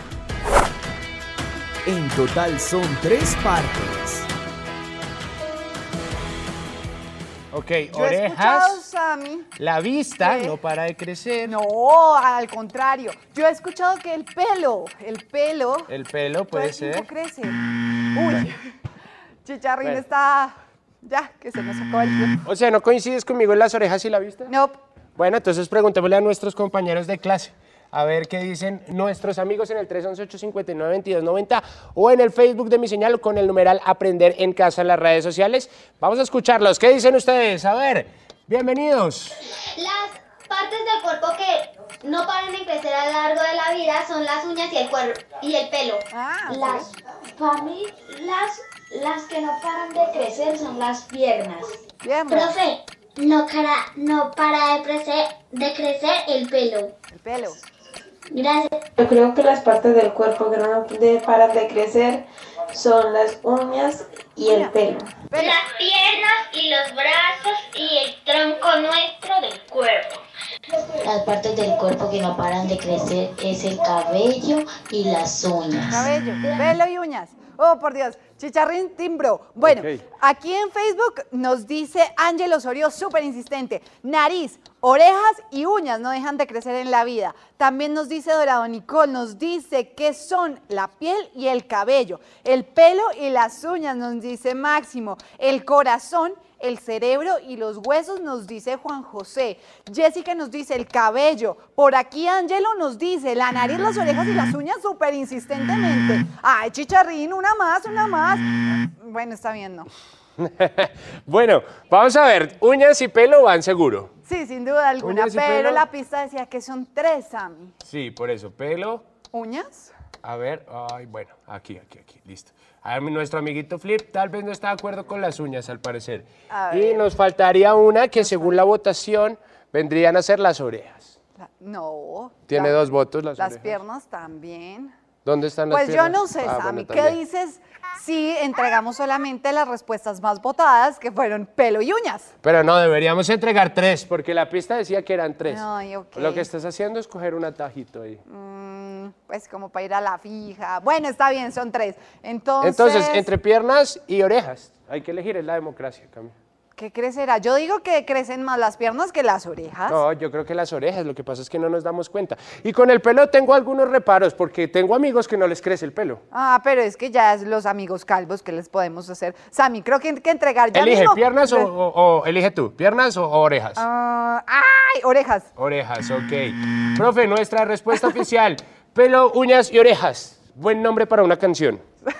En total son tres partes. Ok, Yo he escuchado, orejas, Sammy, la vista que- no para de crecer. No, al contrario. Yo he escuchado que el pelo, el pelo, El pelo todo puede el tiempo ser. crece. Uy, Chicharrín Bueno. está... Ya, que se nos acabó el tiempo. O sea, ¿no coincides conmigo en las orejas y la vista? No. Bueno, entonces preguntémosle a nuestros compañeros de clase. A ver qué dicen nuestros amigos en el tres once, ocho cinco nueve, veintidós noventa o en el Facebook de Mi Señal con el numeral Aprender en Casa en las redes sociales. Vamos a escucharlos. ¿Qué dicen ustedes? A ver, bienvenidos. Las partes del cuerpo que no paran de crecer a lo largo de la vida son las uñas y el cuerpo y el pelo. Las, para mí, las, las que no paran de crecer son las piernas. Profe, no, cara, no para de crecer, de crecer el pelo. El pelo. Gracias. Yo creo que las partes del cuerpo que no de- paran de crecer son las uñas y el pelo. Las piernas y los brazos y el tronco nuestro del cuerpo. Las partes del cuerpo que no paran de crecer es el cabello y las uñas. Cabello, pelo y uñas. Oh, por Dios. Chicharrín timbro. Bueno, Ok. aquí en Facebook nos dice Ángel Osorio, súper insistente. Nariz, orejas y uñas no dejan de crecer en la vida. También nos dice Dorado Nicole, nos dice que son la piel y el cabello. El pelo y las uñas, nos dice Máximo. El corazón, el cerebro y los huesos, nos dice Juan José. Jessica nos dice el cabello. Por aquí Ángelo nos dice la nariz, las orejas y las uñas súper insistentemente. Ay, Chicharrín, una más, una más. Bueno, está bien, ¿no? Bueno, vamos a ver. Uñas y pelo van seguro. Sí, sin duda alguna, Uñas y pero pelo. la pista decía que son tres, Sammy. Sí, por eso. Pelo. ¿Uñas? A ver, ay, bueno, aquí, aquí, aquí, listo. A ver, nuestro amiguito Flip tal vez no está de acuerdo con las uñas, al parecer. A Y ver. nos faltaría una que según la votación vendrían a ser las orejas. La- no. Tiene La- dos votos las, Las orejas. piernas también. ¿Dónde están las Pues yo piernas? no sé, Ah, Sammy, bueno, ¿qué también. dices si entregamos solamente las respuestas más votadas, que fueron pelo y uñas? Pero no, deberíamos entregar tres, porque la pista decía que eran tres. Ay, ok. Lo que estás haciendo es coger un atajito ahí. Mm, pues como para ir a la fija. Bueno, está bien, son tres. Entonces, Entonces, entre piernas y orejas, hay que elegir, es la democracia, Cami. ¿qué crecerá? Yo digo que crecen más las piernas que las orejas. No, yo creo que las orejas, lo que pasa es que no nos damos cuenta. Y con el pelo tengo algunos reparos, porque tengo amigos que no les crece el pelo. Ah, pero es que ya es los amigos calvos que les podemos hacer. Sammy, creo que hay que entregar ya Elige, mismo. piernas o, o- o- elige tú, piernas o, o orejas. Ah, ¡ay! Orejas. Orejas, ok. Profe, nuestra respuesta oficial, pelo, uñas y orejas. Buen nombre para una canción.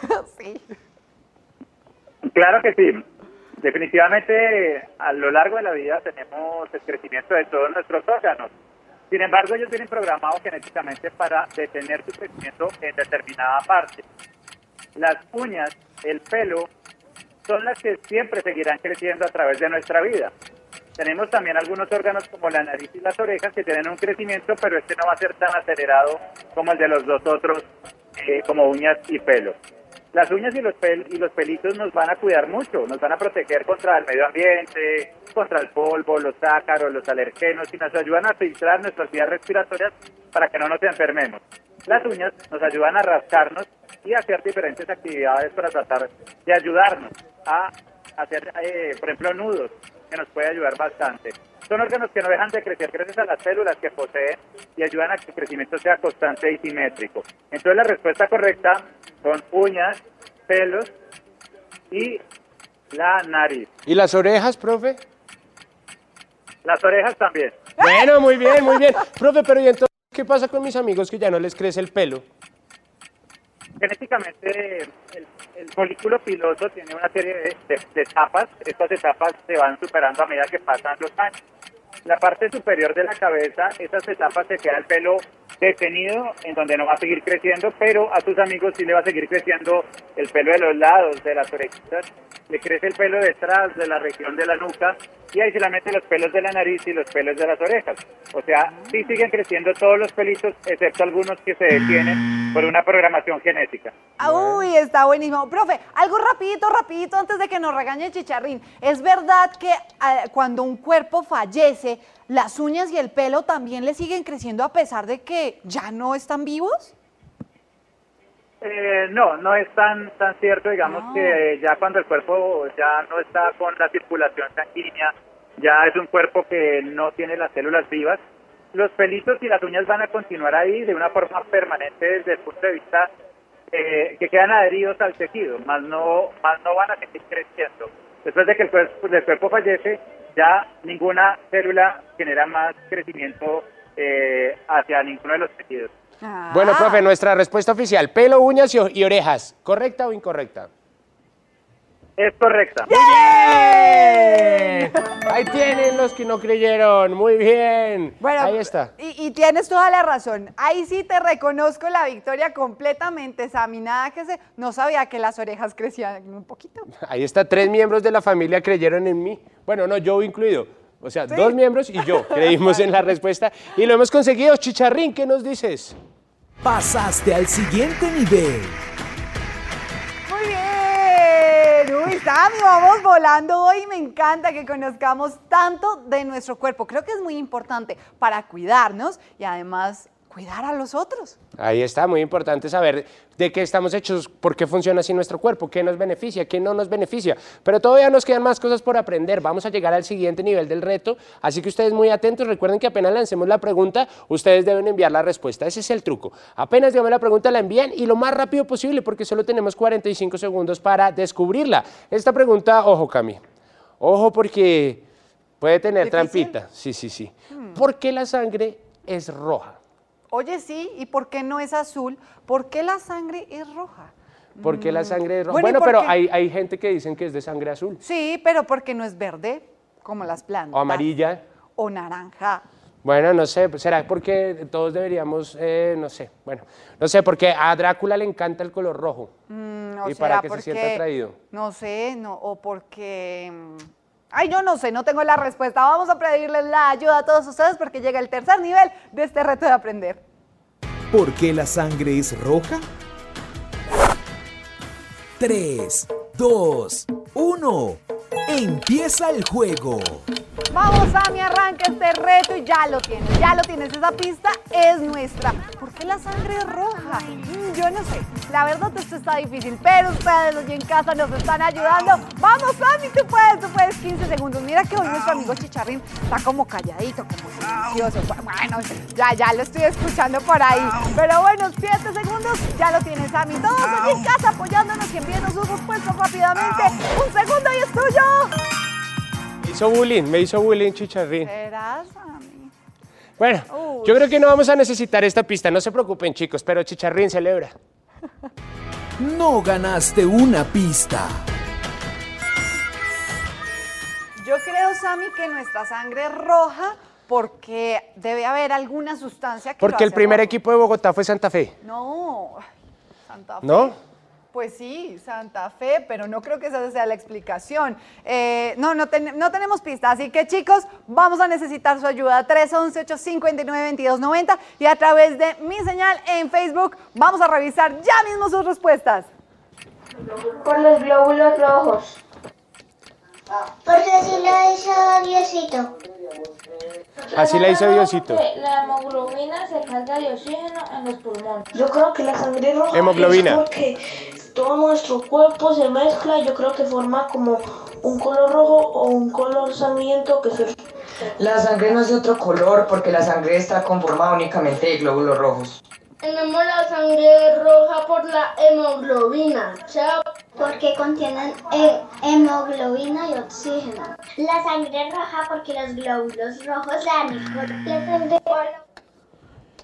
Claro que sí. Definitivamente, a lo largo de la vida tenemos el crecimiento de todos nuestros órganos. Sin embargo, ellos vienen programados genéticamente para detener su crecimiento en determinada parte. Las uñas, el pelo, son las que siempre seguirán creciendo a través de nuestra vida. Tenemos también algunos órganos como la nariz y las orejas que tienen un crecimiento, pero este no va a ser tan acelerado como el de los dos otros, eh, como uñas y pelo. Las uñas y los, pel y los pelitos nos van a cuidar mucho, nos van a proteger contra el medio ambiente, contra el polvo, los ácaros, los alergenos y nos ayudan a filtrar nuestras vías respiratorias para que no nos enfermemos. Las uñas nos ayudan a rascarnos y a hacer diferentes actividades para tratar de ayudarnos a hacer, eh, por ejemplo, nudos, que nos puede ayudar bastante. Son órganos que no dejan de crecer gracias a las células que poseen y ayudan a que el crecimiento sea constante y simétrico. Entonces la respuesta correcta son uñas, pelos y la nariz. ¿Y las orejas, profe? Las orejas también. Bueno, muy bien, muy bien. Profe, pero ¿y entonces qué pasa con mis amigos que ya no les crece el pelo? Genéticamente el, el folículo piloso tiene una serie de, de- de etapas. Estas etapas se van superando a medida que pasan los años. la parte superior de la cabeza, esas etapas se queda el pelo detenido, en donde no va a seguir creciendo, pero a tus amigos sí le va a seguir creciendo el pelo de los lados, de las orejitas, le crece el pelo detrás de la región de la nuca, y ahí solamente los pelos de la nariz y los pelos de las orejas. O sea, sí siguen creciendo todos los pelitos, excepto algunos que se detienen por una programación genética. Ah, uy, está buenísimo. Profe, algo rapidito, rapidito antes de que nos regañe Chicharrín. ¿Es verdad que ah, cuando un cuerpo fallece, las uñas y el pelo también le siguen creciendo a pesar de que ya no están vivos? Eh, no, no es tan tan cierto, digamos no. que ya cuando el cuerpo ya no está con la circulación sanguínea, ya es un cuerpo que no tiene las células vivas, los pelitos y las uñas van a continuar ahí de una forma permanente desde el punto de vista eh, que quedan adheridos al tejido, más no, más no van a seguir creciendo. Después de que el cuerpo, el cuerpo fallece, ya ninguna célula genera más crecimiento eh, hacia ninguno de los tejidos. Ah. Bueno, profe, nuestra respuesta oficial, pelo, uñas y, y orejas, ¿correcta o incorrecta? Es correcta. ¡Bien! Ahí tienen los que no creyeron, muy bien. Bueno, ahí está. Y, y tienes toda la razón, ahí sí te reconozco la victoria completamente, Sammy, nada que se... No sabía que las orejas crecían un poquito. Ahí está, tres miembros de la familia creyeron en mí, bueno, no, yo incluido. O sea, ¿sí? Dos miembros y yo creímos en la respuesta y lo hemos conseguido. Chicharrín, ¿qué nos dices? Pasaste al siguiente nivel. Muy bien. Uy, Sammy, vamos volando hoy. Me encanta que conozcamos tanto de nuestro cuerpo. Creo que es muy importante para cuidarnos y además cuidar a los otros. Ahí está, muy importante saber de qué estamos hechos, por qué funciona así nuestro cuerpo, qué nos beneficia, qué no nos beneficia. Pero todavía nos quedan más cosas por aprender. Vamos a llegar al siguiente nivel del reto, así que ustedes muy atentos. Recuerden que apenas lancemos la pregunta, ustedes deben enviar la respuesta. Ese es el truco. Apenas digamos la pregunta, la envían y lo más rápido posible, porque solo tenemos cuarenta y cinco segundos para descubrirla. Esta pregunta, ojo, Cami, ojo porque puede tener ¿difícil? Trampita. Sí, sí, sí. Hmm. ¿Por qué la sangre es roja? Oye, sí, ¿y por qué no es azul? ¿Por qué la sangre es roja? ¿Por qué la sangre es roja? Bueno, bueno pero hay, hay gente que dicen que es de sangre azul. Sí, pero ¿por qué no es verde, como las plantas? O amarilla. O naranja. Bueno, no sé, ¿será porque todos deberíamos, eh, no sé, bueno, no sé, porque a Drácula le encanta el color rojo. Mm, o y será para que porque, se sienta atraído. No sé, no, o porque... Ay, yo no sé, no tengo la respuesta. Vamos a pedirles la ayuda a todos ustedes porque llega el tercer nivel de este reto de aprender. ¿Por qué la sangre es roja? tres, dos, uno. Empieza el juego. Vamos, Sammy, arranca este reto y ya lo tienes, ya lo tienes, esa pista es nuestra. ¿Por qué la sangre es roja? Mm, yo no sé, la verdad esto está difícil, pero ustedes allí en casa nos están ayudando. Vamos, Sammy, tú puedes, tú puedes, quince segundos. Mira que hoy nuestro amigo Chicharrín está como calladito, como silencioso. Bueno, ya, ya lo estoy escuchando por ahí. Pero bueno, siete segundos, ya lo tienes, Sammy. Todos allí en casa apoyándonos y enviando sus respuestas rápidamente. Un segundo y es tuyo. Me hizo bullying, me hizo bullying Chicharrín. ¿Será, Sammy? Bueno, Uy. yo creo que no vamos a necesitar esta pista, no se preocupen chicos, pero Chicharrín celebra. No ganaste una pista. Yo creo, Sammy, que nuestra sangre es roja porque debe haber alguna sustancia que Porque lo el primer rojo. equipo de Bogotá fue Santa Fe. No, Santa Fe. ¿No? Pues sí, Santa Fe, pero no creo que esa sea la explicación. Eh, no, no, ten, no tenemos pista, así que chicos, vamos a necesitar su ayuda. tres once, ocho cinco nueve, veintidós noventa y a través de mi señal en Facebook vamos a revisar ya mismo sus respuestas. Por los glóbulos rojos. Porque así lo hizo Diosito. Así la hizo Diosito. La hemoglobina se carga de oxígeno en los pulmones. Yo creo que la sangre roja hemoglobina. es porque todo nuestro cuerpo se mezcla y yo creo que forma como un color rojo o un color sangriento que se... La sangre no es de otro color porque la sangre está conformada únicamente de glóbulos rojos. Tenemos la sangre roja por la hemoglobina, o sea, porque contienen he hemoglobina y oxígeno. La sangre roja porque los glóbulos rojos dan el color.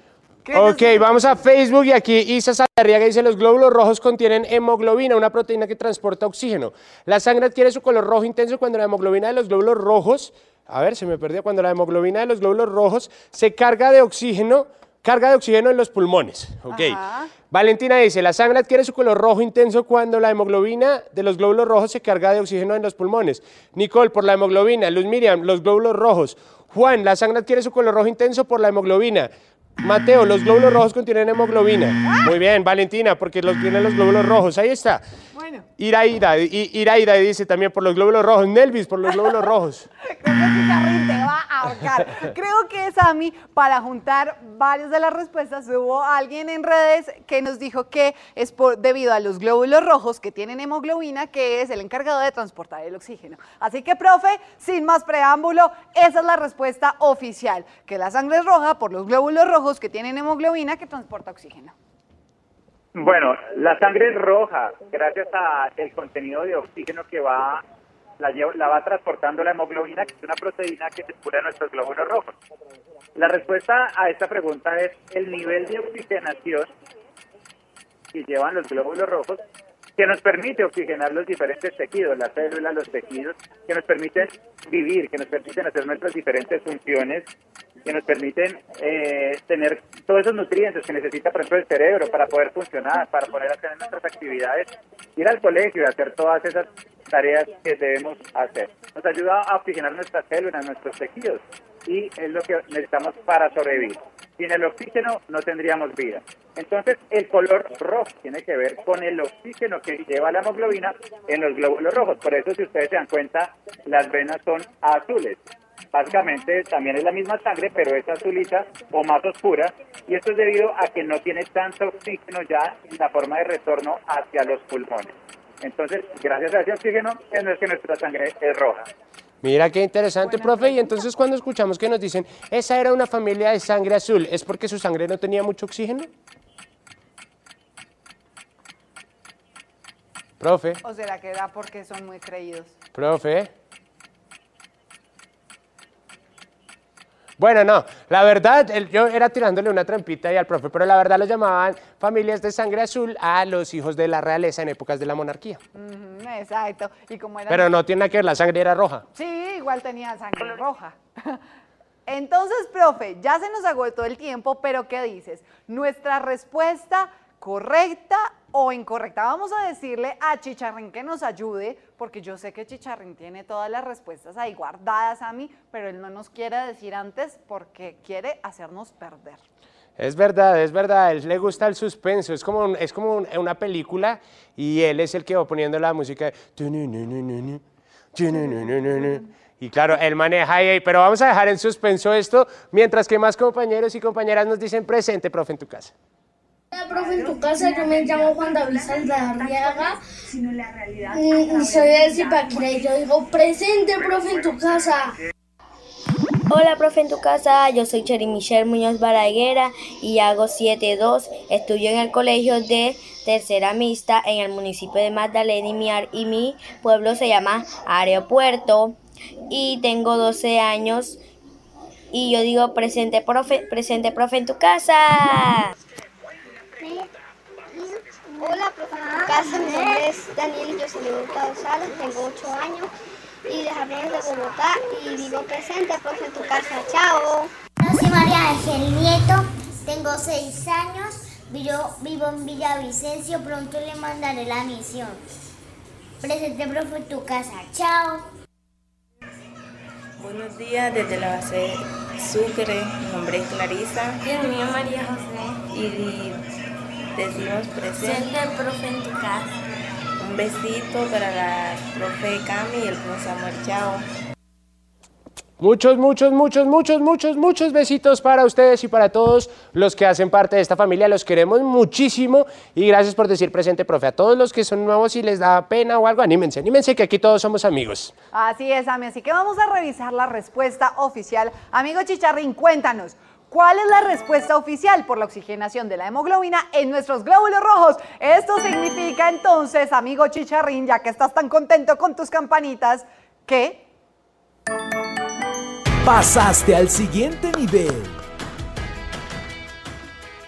Ok, vamos a Facebook y aquí Isa Saldarriaga dice, los glóbulos rojos contienen hemoglobina, una proteína que transporta oxígeno. La sangre adquiere su color rojo intenso cuando la hemoglobina de los glóbulos rojos, a ver, se me perdió, cuando la hemoglobina de los glóbulos rojos se carga de oxígeno, carga de oxígeno en los pulmones. Ok. Ajá. Valentina dice, la sangre adquiere su color rojo intenso cuando la hemoglobina de los glóbulos rojos se carga de oxígeno en los pulmones. Nicole, por la hemoglobina. Luz Miriam, los glóbulos rojos. Juan, la sangre adquiere su color rojo intenso por la hemoglobina. Mateo, los glóbulos rojos contienen hemoglobina. Muy bien, Valentina, porque los tienen los glóbulos rojos. Ahí está. Bueno. Iraida, I- Iraida dice también por los glóbulos rojos. Nelvis, por los glóbulos rojos. Creo que Chicharrín te va a ahorcar. Creo que, Sammy, para juntar varias de las respuestas, hubo alguien en redes que nos dijo que es por, debido a los glóbulos rojos que tienen hemoglobina, que es el encargado de transportar el oxígeno. Así que, profe, sin más preámbulo, esa es la respuesta oficial, que la sangre es roja por los glóbulos rojos que tienen hemoglobina que transporta oxígeno. Bueno, la sangre es roja gracias al contenido de oxígeno que va la, lleva- la va transportando la hemoglobina, que es una proteína que circula en nuestros glóbulos rojos. La respuesta a esta pregunta es el nivel de oxigenación que llevan los glóbulos rojos, que nos permite oxigenar los diferentes tejidos, las células, los tejidos, que nos permiten vivir, que nos permiten hacer nuestras diferentes funciones, que nos permiten eh, tener todos esos nutrientes que necesita, por ejemplo, el cerebro para poder funcionar, para poder hacer nuestras actividades, ir al colegio y hacer todas esas tareas que debemos hacer. Nos ayuda a oxigenar nuestras células, nuestros tejidos, y es lo que necesitamos para sobrevivir. Sin el oxígeno no tendríamos vida. Entonces, el color rojo tiene que ver con el oxígeno que lleva la hemoglobina en los glóbulos rojos. Por eso, si ustedes se dan cuenta, las venas son azules. Básicamente, también es la misma sangre, pero es azulita o más oscura. Y esto es debido a que no tiene tanto oxígeno ya en la forma de retorno hacia los pulmones. Entonces, gracias a ese oxígeno, es que nuestra sangre es roja. Mira qué interesante, profe. Y entonces cuando escuchamos que nos dicen, esa era una familia de sangre azul, ¿es porque su sangre no tenía mucho oxígeno? Profe, ¿O será que era porque son muy creídos? profe. Bueno, no, la verdad, el- yo era tirándole una trampita ahí al profe, pero la verdad lo llamaban familias de sangre azul a los hijos de la realeza en épocas de la monarquía. Ujú, exacto. Y como era... Pero no tiene nada que ver, la sangre era roja. Sí, igual tenía sangre roja. Entonces, profe, ya se nos agotó el tiempo, pero ¿qué dices? ¿Nuestra respuesta correcta o incorrecta? Vamos a decirle a Chicharrín que nos ayude, porque yo sé que Chicharrín tiene todas las respuestas ahí guardadas a mí, pero él no nos quiere decir antes porque quiere hacernos perder. Es verdad, es verdad, a él le gusta el suspenso, es como, un- es como un- una película y él es el que va poniendo la música. de Y claro, él maneja ahí, pero vamos a dejar en suspenso esto, mientras que más compañeros y compañeras nos dicen presente, profe, en tu casa. Hola, profe, en tu casa, yo me llamo Juan David Saldarriaga y soy de Zipaquirá y yo digo presente, profe, en tu casa. Hola, profe, en tu casa, yo soy Cheri Michelle Muñoz Balaguera y hago siete dos, estudio en el colegio de tercera mixta en el municipio de Magdalena y mi, ar- y mi pueblo se llama Aeropuerto y tengo doce años y yo digo presente, profe, presente, profe, en tu casa. Hola, profe, en tu casa, mi nombre es Daniel Jocelyn Hurtado Salas, tengo ocho años y de Jardines de Bogotá y vivo presente, profe, en tu casa. Chao. Yo soy María Ángel Nieto, tengo seis años, vivo, vivo en Villavicencio, pronto le mandaré la misión. Presente, profe, en tu casa. Chao. Buenos días desde la base Sucre, mi nombre es Clarisa. Y el mío María José. Y decimos presente. Presente, profe, en tu casa. Un besito para la profe Cami y el profe Samuel. Chao. Muchos, muchos, muchos, muchos, muchos, muchos besitos para ustedes y para todos los que hacen parte de esta familia. Los queremos muchísimo y gracias por decir presente, profe. A todos los que son nuevos y les da pena o algo, anímense, anímense que aquí todos somos amigos. Así es, Ami, así que vamos a revisar la respuesta oficial. Amigo Chicharrín, cuéntanos, ¿cuál es la respuesta oficial por la oxigenación de la hemoglobina en nuestros glóbulos rojos? Esto significa entonces, amigo Chicharrín, ya que estás tan contento con tus campanitas, que... Pasaste al siguiente nivel.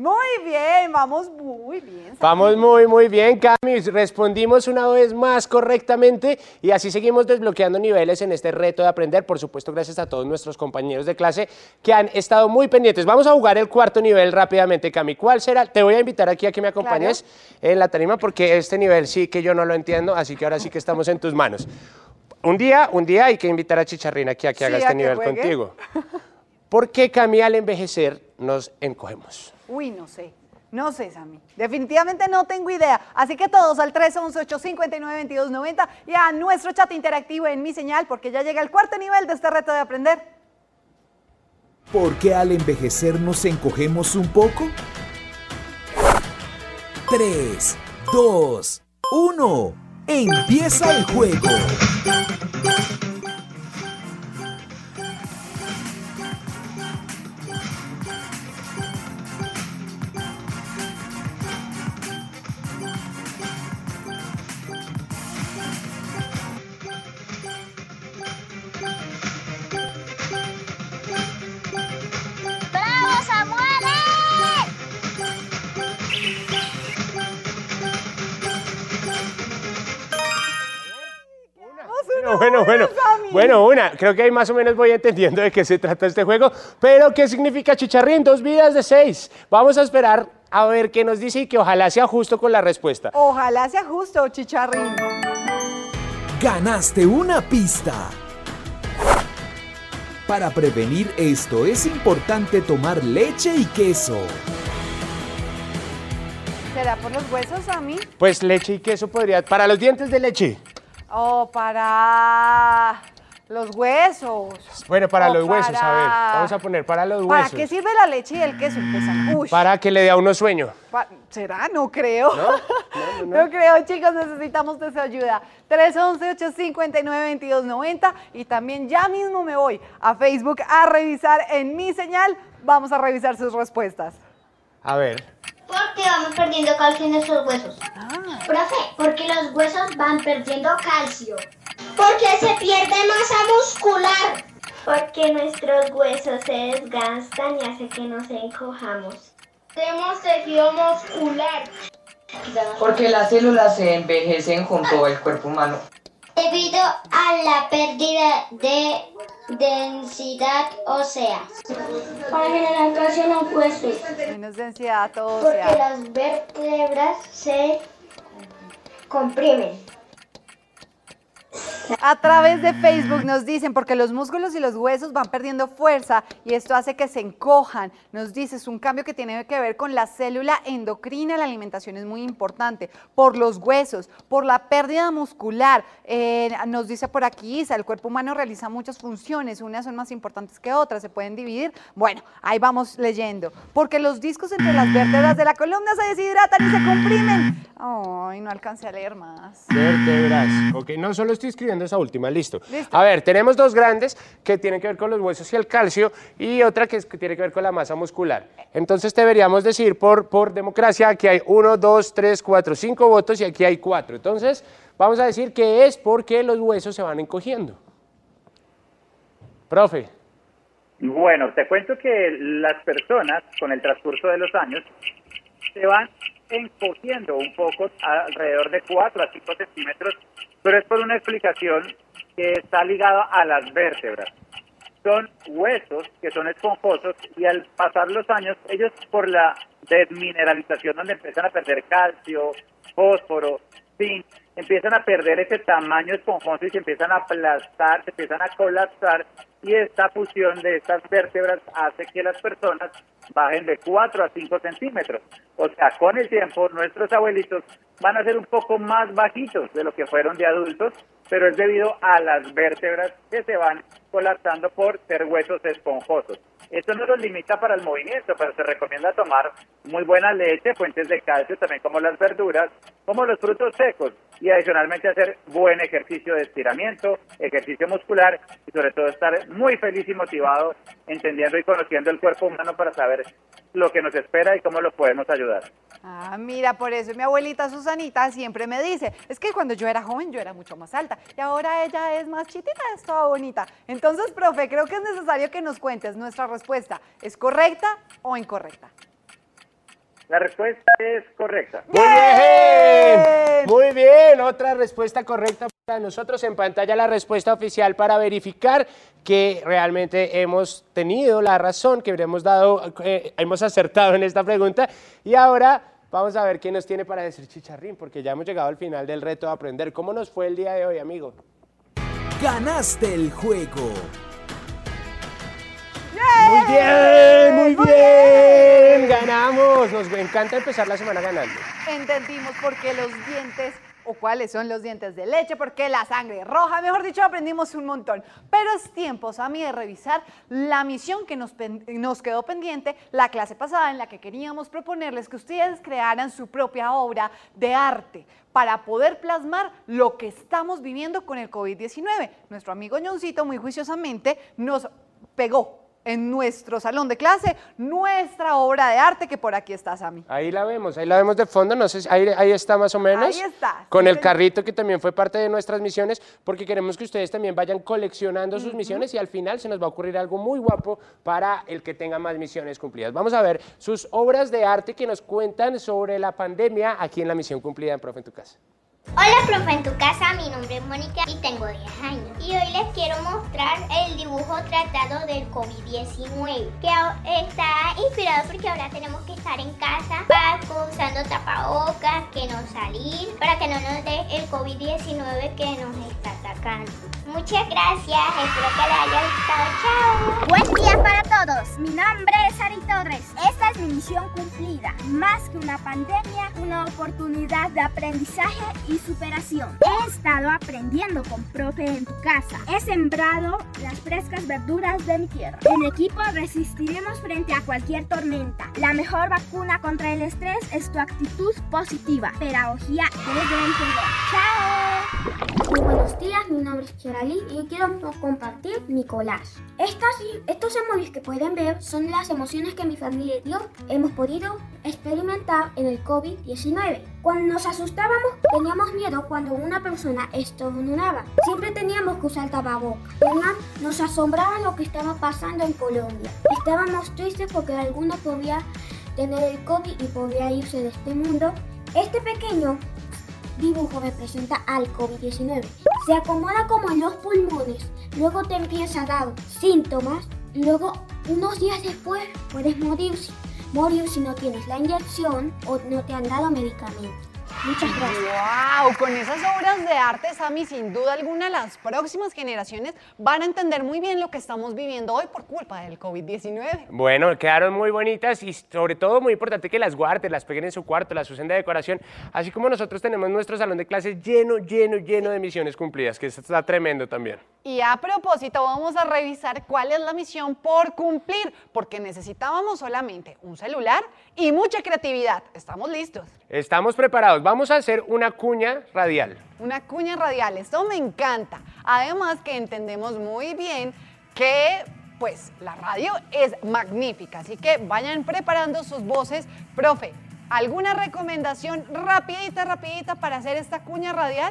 Muy bien, vamos muy bien. Sammy. Vamos muy, muy bien, Cami. Respondimos una vez más correctamente y así seguimos desbloqueando niveles en este reto de aprender. Por supuesto, gracias a todos nuestros compañeros de clase que han estado muy pendientes. Vamos a jugar el cuarto nivel rápidamente, Cami. ¿Cuál será? Te voy a invitar aquí a que me acompañes claro. en la tarima porque este nivel sí que yo no lo entiendo, así que ahora sí que estamos en tus manos. Un día, un día hay que invitar a Chicharrín aquí a que sí, haga este nivel juegue. contigo. ¿Por qué, Cami, al envejecer nos encogemos? Uy, no sé. No sé, Sammy. Definitivamente no tengo idea. Así que todos al tres once, ocho cinco nueve, veintidós noventa y a nuestro chat interactivo en Mi Señal, porque ya llega el cuarto nivel de este reto de aprender. ¿Por qué al envejecer nos encogemos un poco? tres, dos, uno. ¡Empieza el juego! Bueno, bueno, bueno, una, creo que ahí más o menos voy entendiendo de qué se trata este juego, pero ¿qué significa Chicharrín? Dos vidas de seis. Vamos a esperar a ver qué nos dice y que ojalá sea justo con la respuesta. Ojalá sea justo, Chicharrín. Ganaste una pista. Para prevenir esto es importante tomar leche y queso. ¿Será por los huesos, Sammy? Pues leche y queso podría, para los dientes de leche. Oh, para los huesos. Bueno, para oh, los huesos, para... a ver, vamos a poner para los ¿Para huesos. qué sirve la leche y el queso? Uy. Para que le dé a uno sueño. Pa... ¿Será? No creo. ¿No? No, no, no. No creo, chicos, necesitamos de su ayuda. tres once, ocho cinco nueve, veintidós noventa y también ya mismo me voy a Facebook a revisar en Mi Señal. Vamos a revisar sus respuestas. A ver. Porque vamos perdiendo calcio en nuestros huesos. Ah. Profe, porque los huesos van perdiendo calcio. Porque se pierde masa muscular. Porque nuestros huesos se desgastan y hace que nos encojamos. Tenemos tejido muscular. Porque las células se envejecen junto al cuerpo humano. Debido a la pérdida de densidad ósea. Para generar calcio en los huesos. Menos densidad ósea. Porque las vértebras se comprimen. A través de Facebook nos dicen, porque los músculos y los huesos van perdiendo fuerza y esto hace que se encojan. Nos dice, es un cambio que tiene que ver con la célula endocrina, la alimentación es muy importante. Por los huesos, por la pérdida muscular. Eh, nos dice por aquí, Isa, el cuerpo humano realiza muchas funciones, unas son más importantes que otras, se pueden dividir. Bueno, ahí vamos leyendo. Porque los discos entre las vértebras de la columna se deshidratan y se comprimen. Ay, no alcancé a leer más. Vértebras. Ok, no solo estoy escribiendo esa última, listo. Listo. A ver, tenemos dos grandes que tienen que ver con los huesos y el calcio y otra que, es, que tiene que ver con la masa muscular. Entonces deberíamos decir por, por democracia que hay uno, dos, tres, cuatro, cinco votos y aquí hay cuatro. Entonces vamos a decir que es porque los huesos se van encogiendo. Profe. Bueno, te cuento que las personas con el transcurso de los años se van encogiendo un poco alrededor de cuatro a cinco centímetros, pero es por una explicación que está ligada a las vértebras. Son huesos que son esponjosos y al pasar los años, ellos por la desmineralización donde empiezan a perder calcio, fósforo, zinc, empiezan a perder ese tamaño esponjoso y se empiezan a aplastar, se empiezan a colapsar y esta fusión de estas vértebras hace que las personas bajen de cuatro a cinco centímetros. O sea, con el tiempo nuestros abuelitos van a ser un poco más bajitos de lo que fueron de adultos, pero es debido a las vértebras que se van colapsando por ser huesos esponjosos. Esto no los limita para el movimiento, pero se recomienda tomar muy buena leche, fuentes de calcio, también como las verduras, como los frutos secos, y adicionalmente hacer buen ejercicio de estiramiento, ejercicio muscular, y sobre todo estar muy feliz y motivado, entendiendo y conociendo el cuerpo humano para saber lo que nos espera y cómo lo podemos ayudar. Ah, mira, por eso mi abuelita Susanita siempre me dice, es que cuando yo era joven yo era mucho más alta y ahora ella es más chitita, es toda bonita. Entonces, profe, creo que es necesario que nos cuentes nuestra respuesta, ¿es correcta o incorrecta? La respuesta es correcta. Muy bien, muy bien. Otra respuesta correcta para nosotros. En pantalla la respuesta oficial para verificar que realmente hemos tenido la razón, que hemos dado, eh, hemos acertado en esta pregunta. Y ahora vamos a ver qué nos tiene para decir Chicharrín, porque ya hemos llegado al final del reto de aprender. ¿Cómo nos fue el día de hoy, amigo? Ganaste el juego. Muy bien, muy bien, ganamos, nos encanta empezar la semana ganando. Entendimos por qué los dientes, o cuáles son los dientes de leche, por qué la sangre roja, mejor dicho, aprendimos un montón. Pero es tiempo, Sammy, de revisar la misión que nos, nos quedó pendiente la clase pasada, en la que queríamos proponerles que ustedes crearan su propia obra de arte para poder plasmar lo que estamos viviendo con el COVID diecinueve. Nuestro amigo Ñoncito muy juiciosamente nos pegó en nuestro salón de clase nuestra obra de arte, que por aquí está, Sammy. Ahí la vemos, ahí la vemos de fondo, no sé si ahí, ahí está más o menos. Ahí está. Con sí, el señor. carrito, que también fue parte de nuestras misiones, porque queremos que ustedes también vayan coleccionando sus uh-huh. misiones, y al final se nos va a ocurrir algo muy guapo para el que tenga más misiones cumplidas. Vamos a ver sus obras de arte que nos cuentan sobre la pandemia aquí en la misión cumplida en Profe en tu Casa. Hola, profe, en tu casa, mi nombre es Mónica y tengo diez años. Y hoy les quiero mostrar el dibujo tratado del COVID diecinueve, que está inspirado porque ahora tenemos que estar en casa usando tapabocas, que no salir, para que no nos dé el COVID diecinueve que nos está atacando. Muchas gracias, espero que les haya gustado. ¡Chao! Buen día para todos, mi nombre es Ari Torres. Esta es mi misión cumplida. Más que una pandemia, una oportunidad de aprendizaje y superación. He estado aprendiendo con Profe en tu Casa. He sembrado las frescas verduras de mi tierra. En equipo resistiremos frente a cualquier tormenta. La mejor vacuna contra el estrés es tu actitud positiva. Pedagogía desde el poder. ¡Chao! Muy buenos días, mi nombre es Cherali y hoy quiero compartir mi collage. Estas, estos emojis que pueden ver son las emociones que mi familia y yo hemos podido experimentar en el COVID diecinueve. Cuando nos asustábamos, teníamos miedo cuando una persona estornudaba. Siempre teníamos que usar tapabocas. Nos asombraba lo que estaba pasando en Colombia. Estábamos tristes porque alguno podía tener el COVID y podía irse de este mundo. Este pequeño dibujo representa al COVID diecinueve. Se acomoda como en los pulmones, luego te empieza a dar síntomas, luego unos días después puedes morir, morir si no tienes la inyección o no te han dado medicamentos. Muchas gracias. ¡Wow! Con esas obras de arte, Sammy, sin duda alguna las próximas generaciones van a entender muy bien lo que estamos viviendo hoy por culpa del COVID diecinueve. Bueno, quedaron muy bonitas y sobre todo muy importante que las guarden, las peguen en su cuarto, las usen de decoración, así como nosotros tenemos nuestro salón de clases lleno, lleno, lleno de misiones cumplidas, que eso está tremendo también. Y a propósito, vamos a revisar cuál es la misión por cumplir, porque necesitábamos solamente un celular y mucha creatividad. ¿Estamos listos? Estamos preparados. Vamos a hacer una cuña radial. Una cuña radial, esto me encanta. Además que entendemos muy bien que pues la radio es magnífica, así que vayan preparando sus voces. Profe, ¿alguna recomendación rapidita, rapidita para hacer esta cuña radial?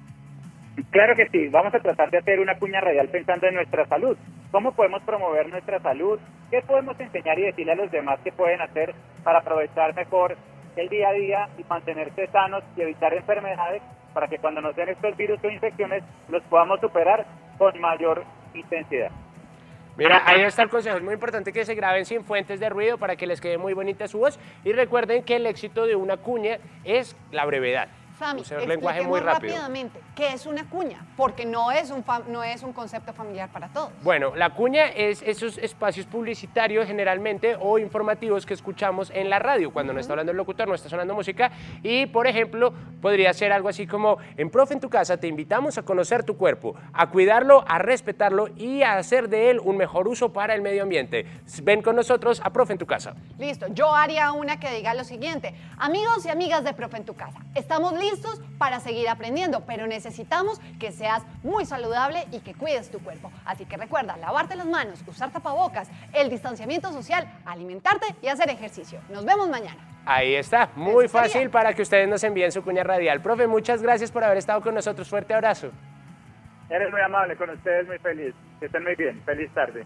Claro que sí, vamos a tratar de hacer una cuña radial pensando en nuestra salud. ¿Cómo podemos promover nuestra salud? ¿Qué podemos enseñar y decirle a los demás que pueden hacer para aprovechar mejor el día a día y mantenerse sanos y evitar enfermedades para que cuando nos den estos virus o infecciones los podamos superar con mayor intensidad? Mira, ahí está el consejo, es muy importante que se graben sin fuentes de ruido para que les quede muy bonita su voz y recuerden que el éxito de una cuña es la brevedad. Sammy, un lenguaje muy rápido. rápidamente qué es una cuña, porque no es, un no es un concepto familiar para todos. Bueno, la cuña es esos espacios publicitarios generalmente o informativos que escuchamos en la radio, cuando uh-huh. no está hablando el locutor, no está sonando música, y por ejemplo, podría ser algo así como: en Profe en tu Casa te invitamos a conocer tu cuerpo, a cuidarlo, a respetarlo y a hacer de él un mejor uso para el medio ambiente. Ven con nosotros a Profe en tu Casa. Listo, yo haría una que diga lo siguiente: amigos y amigas de Profe en tu Casa, estamos listos listos para seguir aprendiendo, pero necesitamos que seas muy saludable y que cuides tu cuerpo. Así que recuerda, lavarte las manos, usar tapabocas, el distanciamiento social, alimentarte y hacer ejercicio. Nos vemos mañana. Ahí está, muy fácil para que ustedes nos envíen su cuña radial. Profe, muchas gracias por haber estado con nosotros. Fuerte abrazo. Eres muy amable con ustedes, muy feliz. Que estén muy bien. Feliz tarde.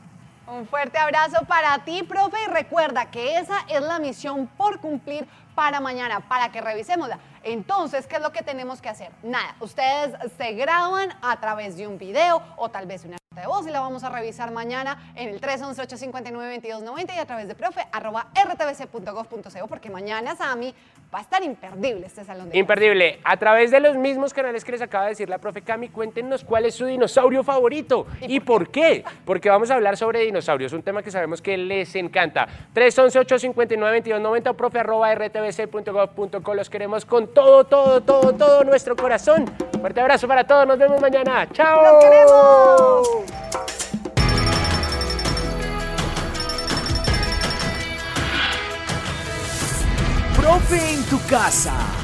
Un fuerte abrazo para ti, profe, y recuerda que esa es la misión por cumplir para mañana, para que revisémosla. Entonces, ¿qué es lo que tenemos que hacer? Nada, ustedes se graban a través de un video o tal vez una nota de voz y la vamos a revisar mañana en el tres once, ocho cinco nueve, veintidós noventa y a través de profe arroba r t v c punto gov punto co, porque mañana, Sami, va a estar imperdible este salón de Imperdible. A través de los mismos canales que les acaba de decir la profe Cami, cuéntenos cuál es su dinosaurio favorito y por qué. Porque vamos a hablar sobre dinosaurios, un tema que sabemos que les encanta. tres once, ocho cinco nueve, veintidós noventa o profe arroba r t v c punto gov punto co. Los queremos con todo, todo, todo, todo nuestro corazón. Fuerte abrazo para todos, nos vemos mañana. ¡Chao! ¡Los queremos! Profe en tu casa.